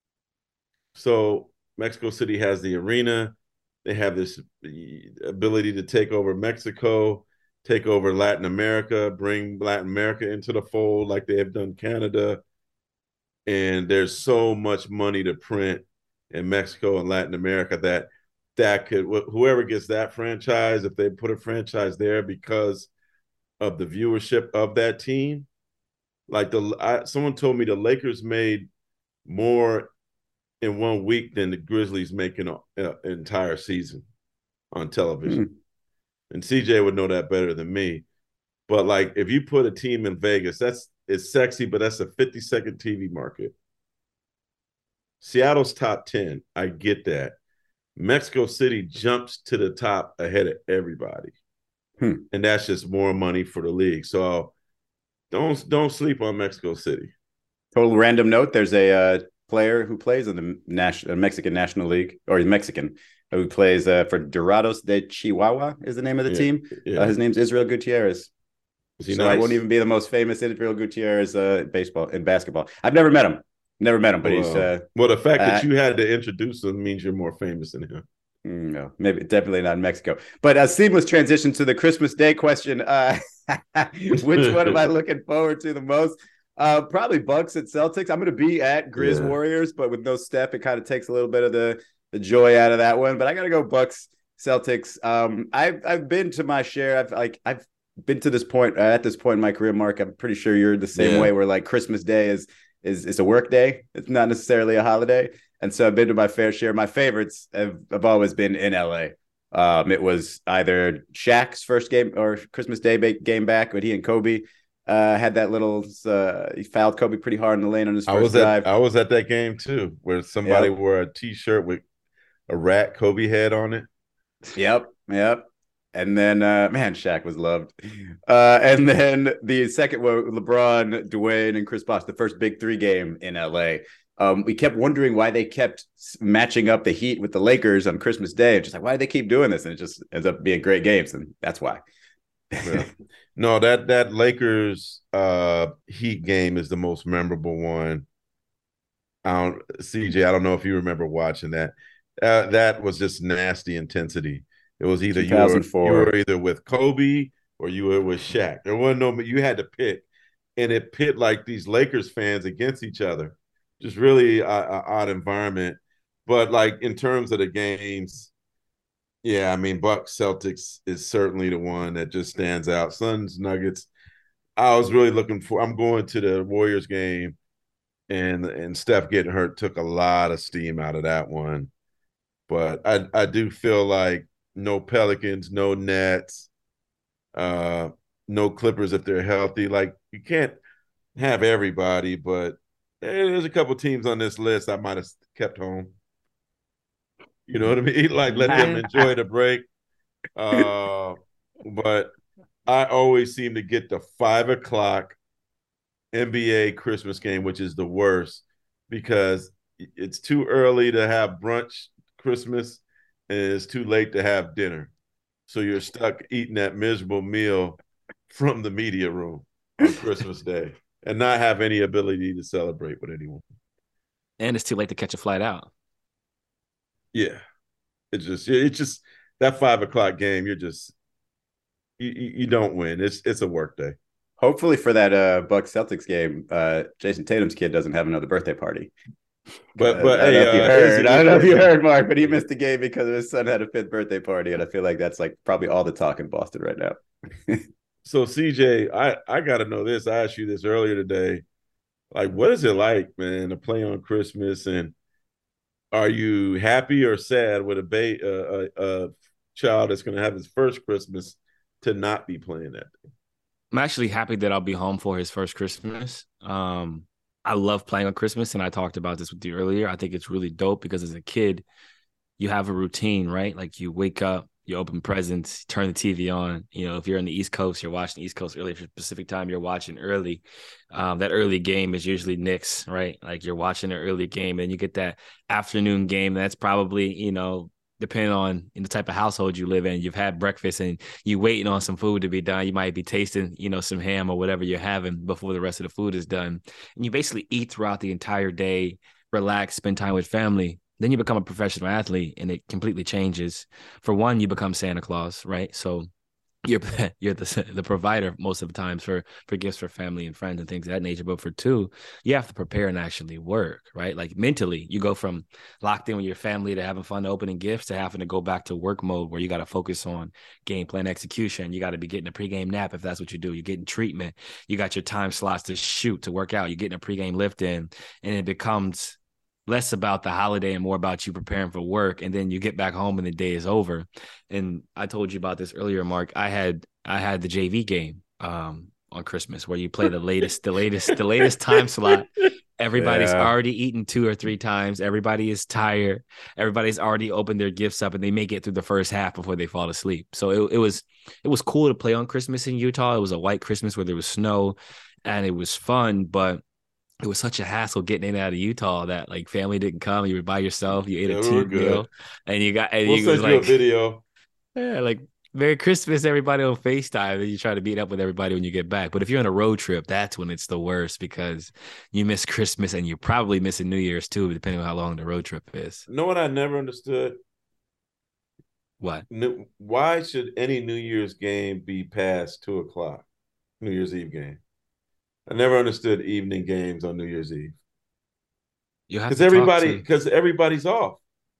So Mexico City has the arena. They have this ability to take over Mexico, take over Latin America, bring Latin America into the fold like they have done Canada. And there's so much money to print in Mexico and Latin America that that could, whoever gets that franchise, if they put a franchise there because of the viewership of that team, like the I, someone told me the Lakers made more in one week than the Grizzlies make in an entire season on television. Mm. And C J would know that better than me. But like, if you put a team in Vegas, that's it's sexy, but that's a fifty second T V market. Seattle's top ten. I get that. Mexico City jumps to the top ahead of everybody. Hmm. And that's just more money for the league. So don't don't sleep on Mexico City. Total random note, there's a uh, player who plays in the national Mexican National League, or he's Mexican, who plays uh, for Dorados de Chihuahua is the name of the yeah, team. Yeah. Uh, his name's Israel Gutierrez. Is he so nice? I won't even be the most famous Israel Gutierrez uh, baseball in basketball. I've never met him. Never met him, but well, he's. Uh, well, the fact uh, that you had to introduce him means you're more famous than him. No, maybe definitely not in Mexico. But a seamless transition to the Christmas Day question. Uh, which one am I looking forward to the most? Uh, probably Bucks at Celtics. I'm going to be at Grizz yeah. Warriors, but with no Steph, it kind of takes a little bit of the, the joy out of that one. But I got to go Bucks Celtics. Um, I've I've been to my share. I've like I've been to this point uh, at this point in my career, Mark. I'm pretty sure you're the same yeah. way. Where like Christmas Day is is is a work day. It's not necessarily a holiday. And so I've been to my fair share. My favorites have, have always been in L A. Um, it was either Shaq's first game or Christmas Day game back with he and Kobe. Uh, had that little uh, he fouled Kobe pretty hard in the lane on his first I was drive. at I was at that game too, where somebody Yep. wore a T-shirt with a rat Kobe head on it. Yep, yep. And then, uh, man, Shaq was loved. Uh, and then the second one, LeBron, Dwayne, and Chris Bosh, the first big three game in L A. Um, we kept wondering why they kept matching up the Heat with the Lakers on Christmas Day. Just like, why do they keep doing this? And it just ends up being great games, and that's why. Yeah. No, that that Lakers uh, Heat game is the most memorable one. I don't, C J, I don't know if you remember watching that. Uh, that was just nasty intensity. It was either you were, you were either with Kobe or you were with Shaq. There wasn't no, you had to pick, and it pit like these Lakers fans against each other. Just really uh, odd environment. But like in terms of the games, yeah, I mean, Bucks Celtics is certainly the one that just stands out. Suns Nuggets. I was really looking for. I'm going to the Warriors game, and and Steph getting hurt took a lot of steam out of that one. But I I do feel like no Pelicans, no Nets, uh, no Clippers if they're healthy. Like you can't have everybody, but there's a couple teams on this list I might have kept home. You know what I mean? Like let them enjoy the break. Uh, but I always seem to get the five o'clock N B A Christmas game, which is the worst because it's too early to have brunch Christmas and it's too late to have dinner. So you're stuck eating that miserable meal from the media room on Christmas Day and not have any ability to celebrate with anyone. And it's too late to catch a flight out. Yeah. It's just, it's just that five o'clock game. You're just, you, you don't win. It's, it's a work day. Hopefully for that uh, Bucks Celtics game, uh, Jason Tatum's kid doesn't have another birthday party. But but I don't hey, know if you uh, heard. I don't know if you heard, Mark, but he missed the game because his son had a fifth birthday party, and I feel like that's like probably all the talk in Boston right now. So C J, I I got to know this. I asked you this earlier today. Like, what is it like, man, to play on Christmas? And are you happy or sad with a ba- uh, a, a child that's going to have his first Christmas to not be playing that day? I'm actually happy that I'll be home for his first Christmas. Um, I love playing on Christmas, and I talked about this with you earlier. I think it's really dope because as a kid, you have a routine, right? Like you wake up, you open presents, turn the T V on. You know, if you're on the East Coast, you're watching the East Coast early. If it's Pacific time, you're watching early. Um, that early game is usually Knicks, right? Like you're watching an early game, and you get that afternoon game. That's probably, you know, depending on the type of household you live in, you've had breakfast and you waiting on some food to be done. You might be tasting, you know, some ham or whatever you're having before the rest of the food is done. And you basically eat throughout the entire day, relax, spend time with family. Then you become a professional athlete and it completely changes. For one, you become Santa Claus, right? So you're you're the the provider most of the times for for gifts for family and friends and things of that nature. But for two, you have to prepare and actually work, right? Like mentally, you go from locked in with your family to having fun opening gifts to having to go back to work mode where you got to focus on game plan execution. You got to be getting a pregame nap if that's what you do. You're getting treatment. You got your time slots to shoot, to work out. You're getting a pregame lift in, and it becomes less about the holiday and more about you preparing for work. And then you get back home and the day is over. And I told you about this earlier, Mark. I had I had the J V game um, on Christmas where you play the latest, the latest, the latest time slot. Everybody's yeah. already eaten two or three times. Everybody is tired. Everybody's already opened their gifts up and they make it through the first half before they fall asleep. So it, it was it was cool to play on Christmas in Utah. It was a white Christmas where there was snow and it was fun, but it was such a hassle getting in and out of Utah that like family didn't come. You were by yourself. You ate yeah, a team meal, and you got. And we'll you send was you like, a video. Yeah, like Merry Christmas, everybody on FaceTime, and you try to meet up with everybody when you get back. But if you're on a road trip, that's when it's the worst because you miss Christmas and you're probably missing New Year's too, depending on how long the road trip is. You know what I never understood? What? Why should any New Year's game be past two o'clock? New Year's Eve game. I never understood evening games on New Year's Eve. You have because everybody because to... everybody's off.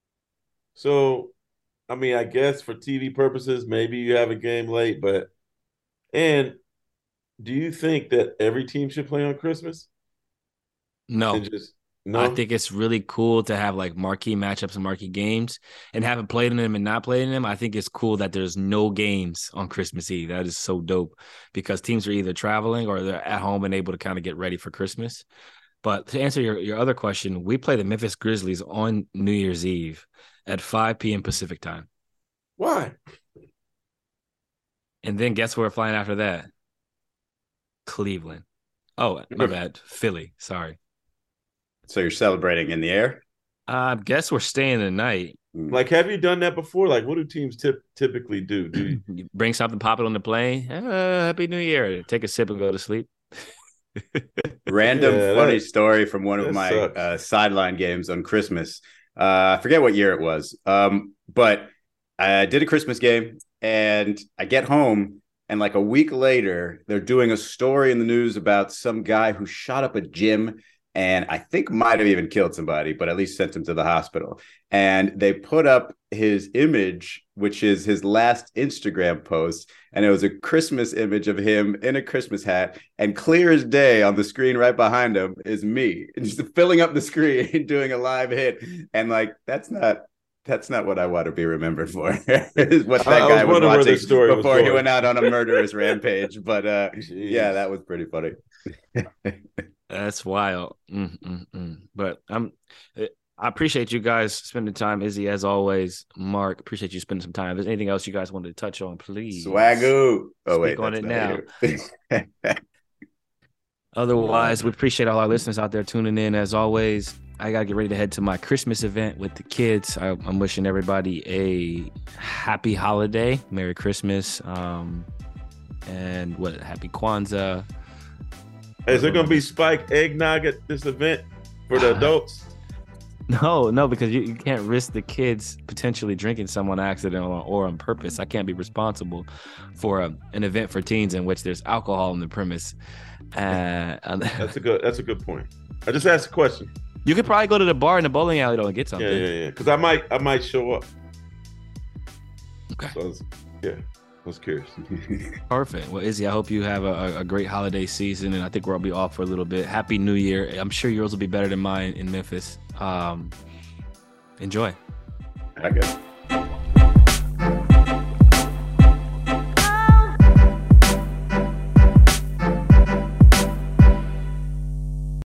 So, I mean, I guess for T V purposes, maybe you have a game late, but and do you think that every team should play on Christmas? No, just No, I think it's really cool to have like marquee matchups and marquee games, and having played in them and not played in them. I think it's cool that there's no games on Christmas Eve. That is so dope because teams are either traveling or they're at home and able to kind of get ready for Christmas. But to answer your, your other question, we play the Memphis Grizzlies on New Year's Eve at five p.m. Pacific time. why? And then guess where we're flying after that? Cleveland. Oh, my bad. Philly. Sorry. So you're celebrating in the air? I guess we're staying the night. Like, have you done that before? Like, what do teams tip, typically do? Do you, You bring something, pop it on the plane. Uh, Happy New Year. Take a sip and go to sleep. Random Yeah, funny that- story from one of that my sucks. uh, sideline games on Christmas. Uh, I forget what year it was, um, but I did a Christmas game, and I get home, and like a week later, they're doing a story in the news about some guy who shot up a gym and I think might have even killed somebody, but at least sent him to the hospital. And they put up his image, which is his last Instagram post, and it was a Christmas image of him in a Christmas hat, and clear as day on the screen right behind him is me, just filling up the screen, doing a live hit. And like, that's not that's not what I want to be remembered for. Is what that I- I guy was was, wondering where watching the story was before he going. went out on a murderous rampage. But uh, Jeez. yeah, that was pretty funny. That's wild. Mm, mm, mm. But I'm, I appreciate you guys spending time. Izzy, as always. Mark, appreciate you spending some time. If there's anything else you guys wanted to touch on, please. Swagoo. Oh, Speak wait. on that's it not you. Otherwise, we appreciate all our listeners out there tuning in. As always, I got to get ready to head to my Christmas event with the kids. I, I'm wishing everybody a happy holiday. Merry Christmas. Um, and what? Happy Kwanzaa. Is there going to be spiked eggnog at this event for the adults? No, no, because you, you can't risk the kids potentially drinking some on accident or, or on purpose. I can't be responsible for a, an event for teens in which there's alcohol in the premise. Uh, That's a good. That's a good point. I just asked a question. you could probably go to the bar in the bowling alley though and get something. Yeah, yeah, yeah. Because I might, I might show up. Okay. So I was, yeah, I was curious. Perfect. Well, Izzy, I hope you have a, a great holiday season, and I think we'll be off for a little bit. Happy New Year. I'm sure yours will be better than mine in Memphis. Um, enjoy. I guess.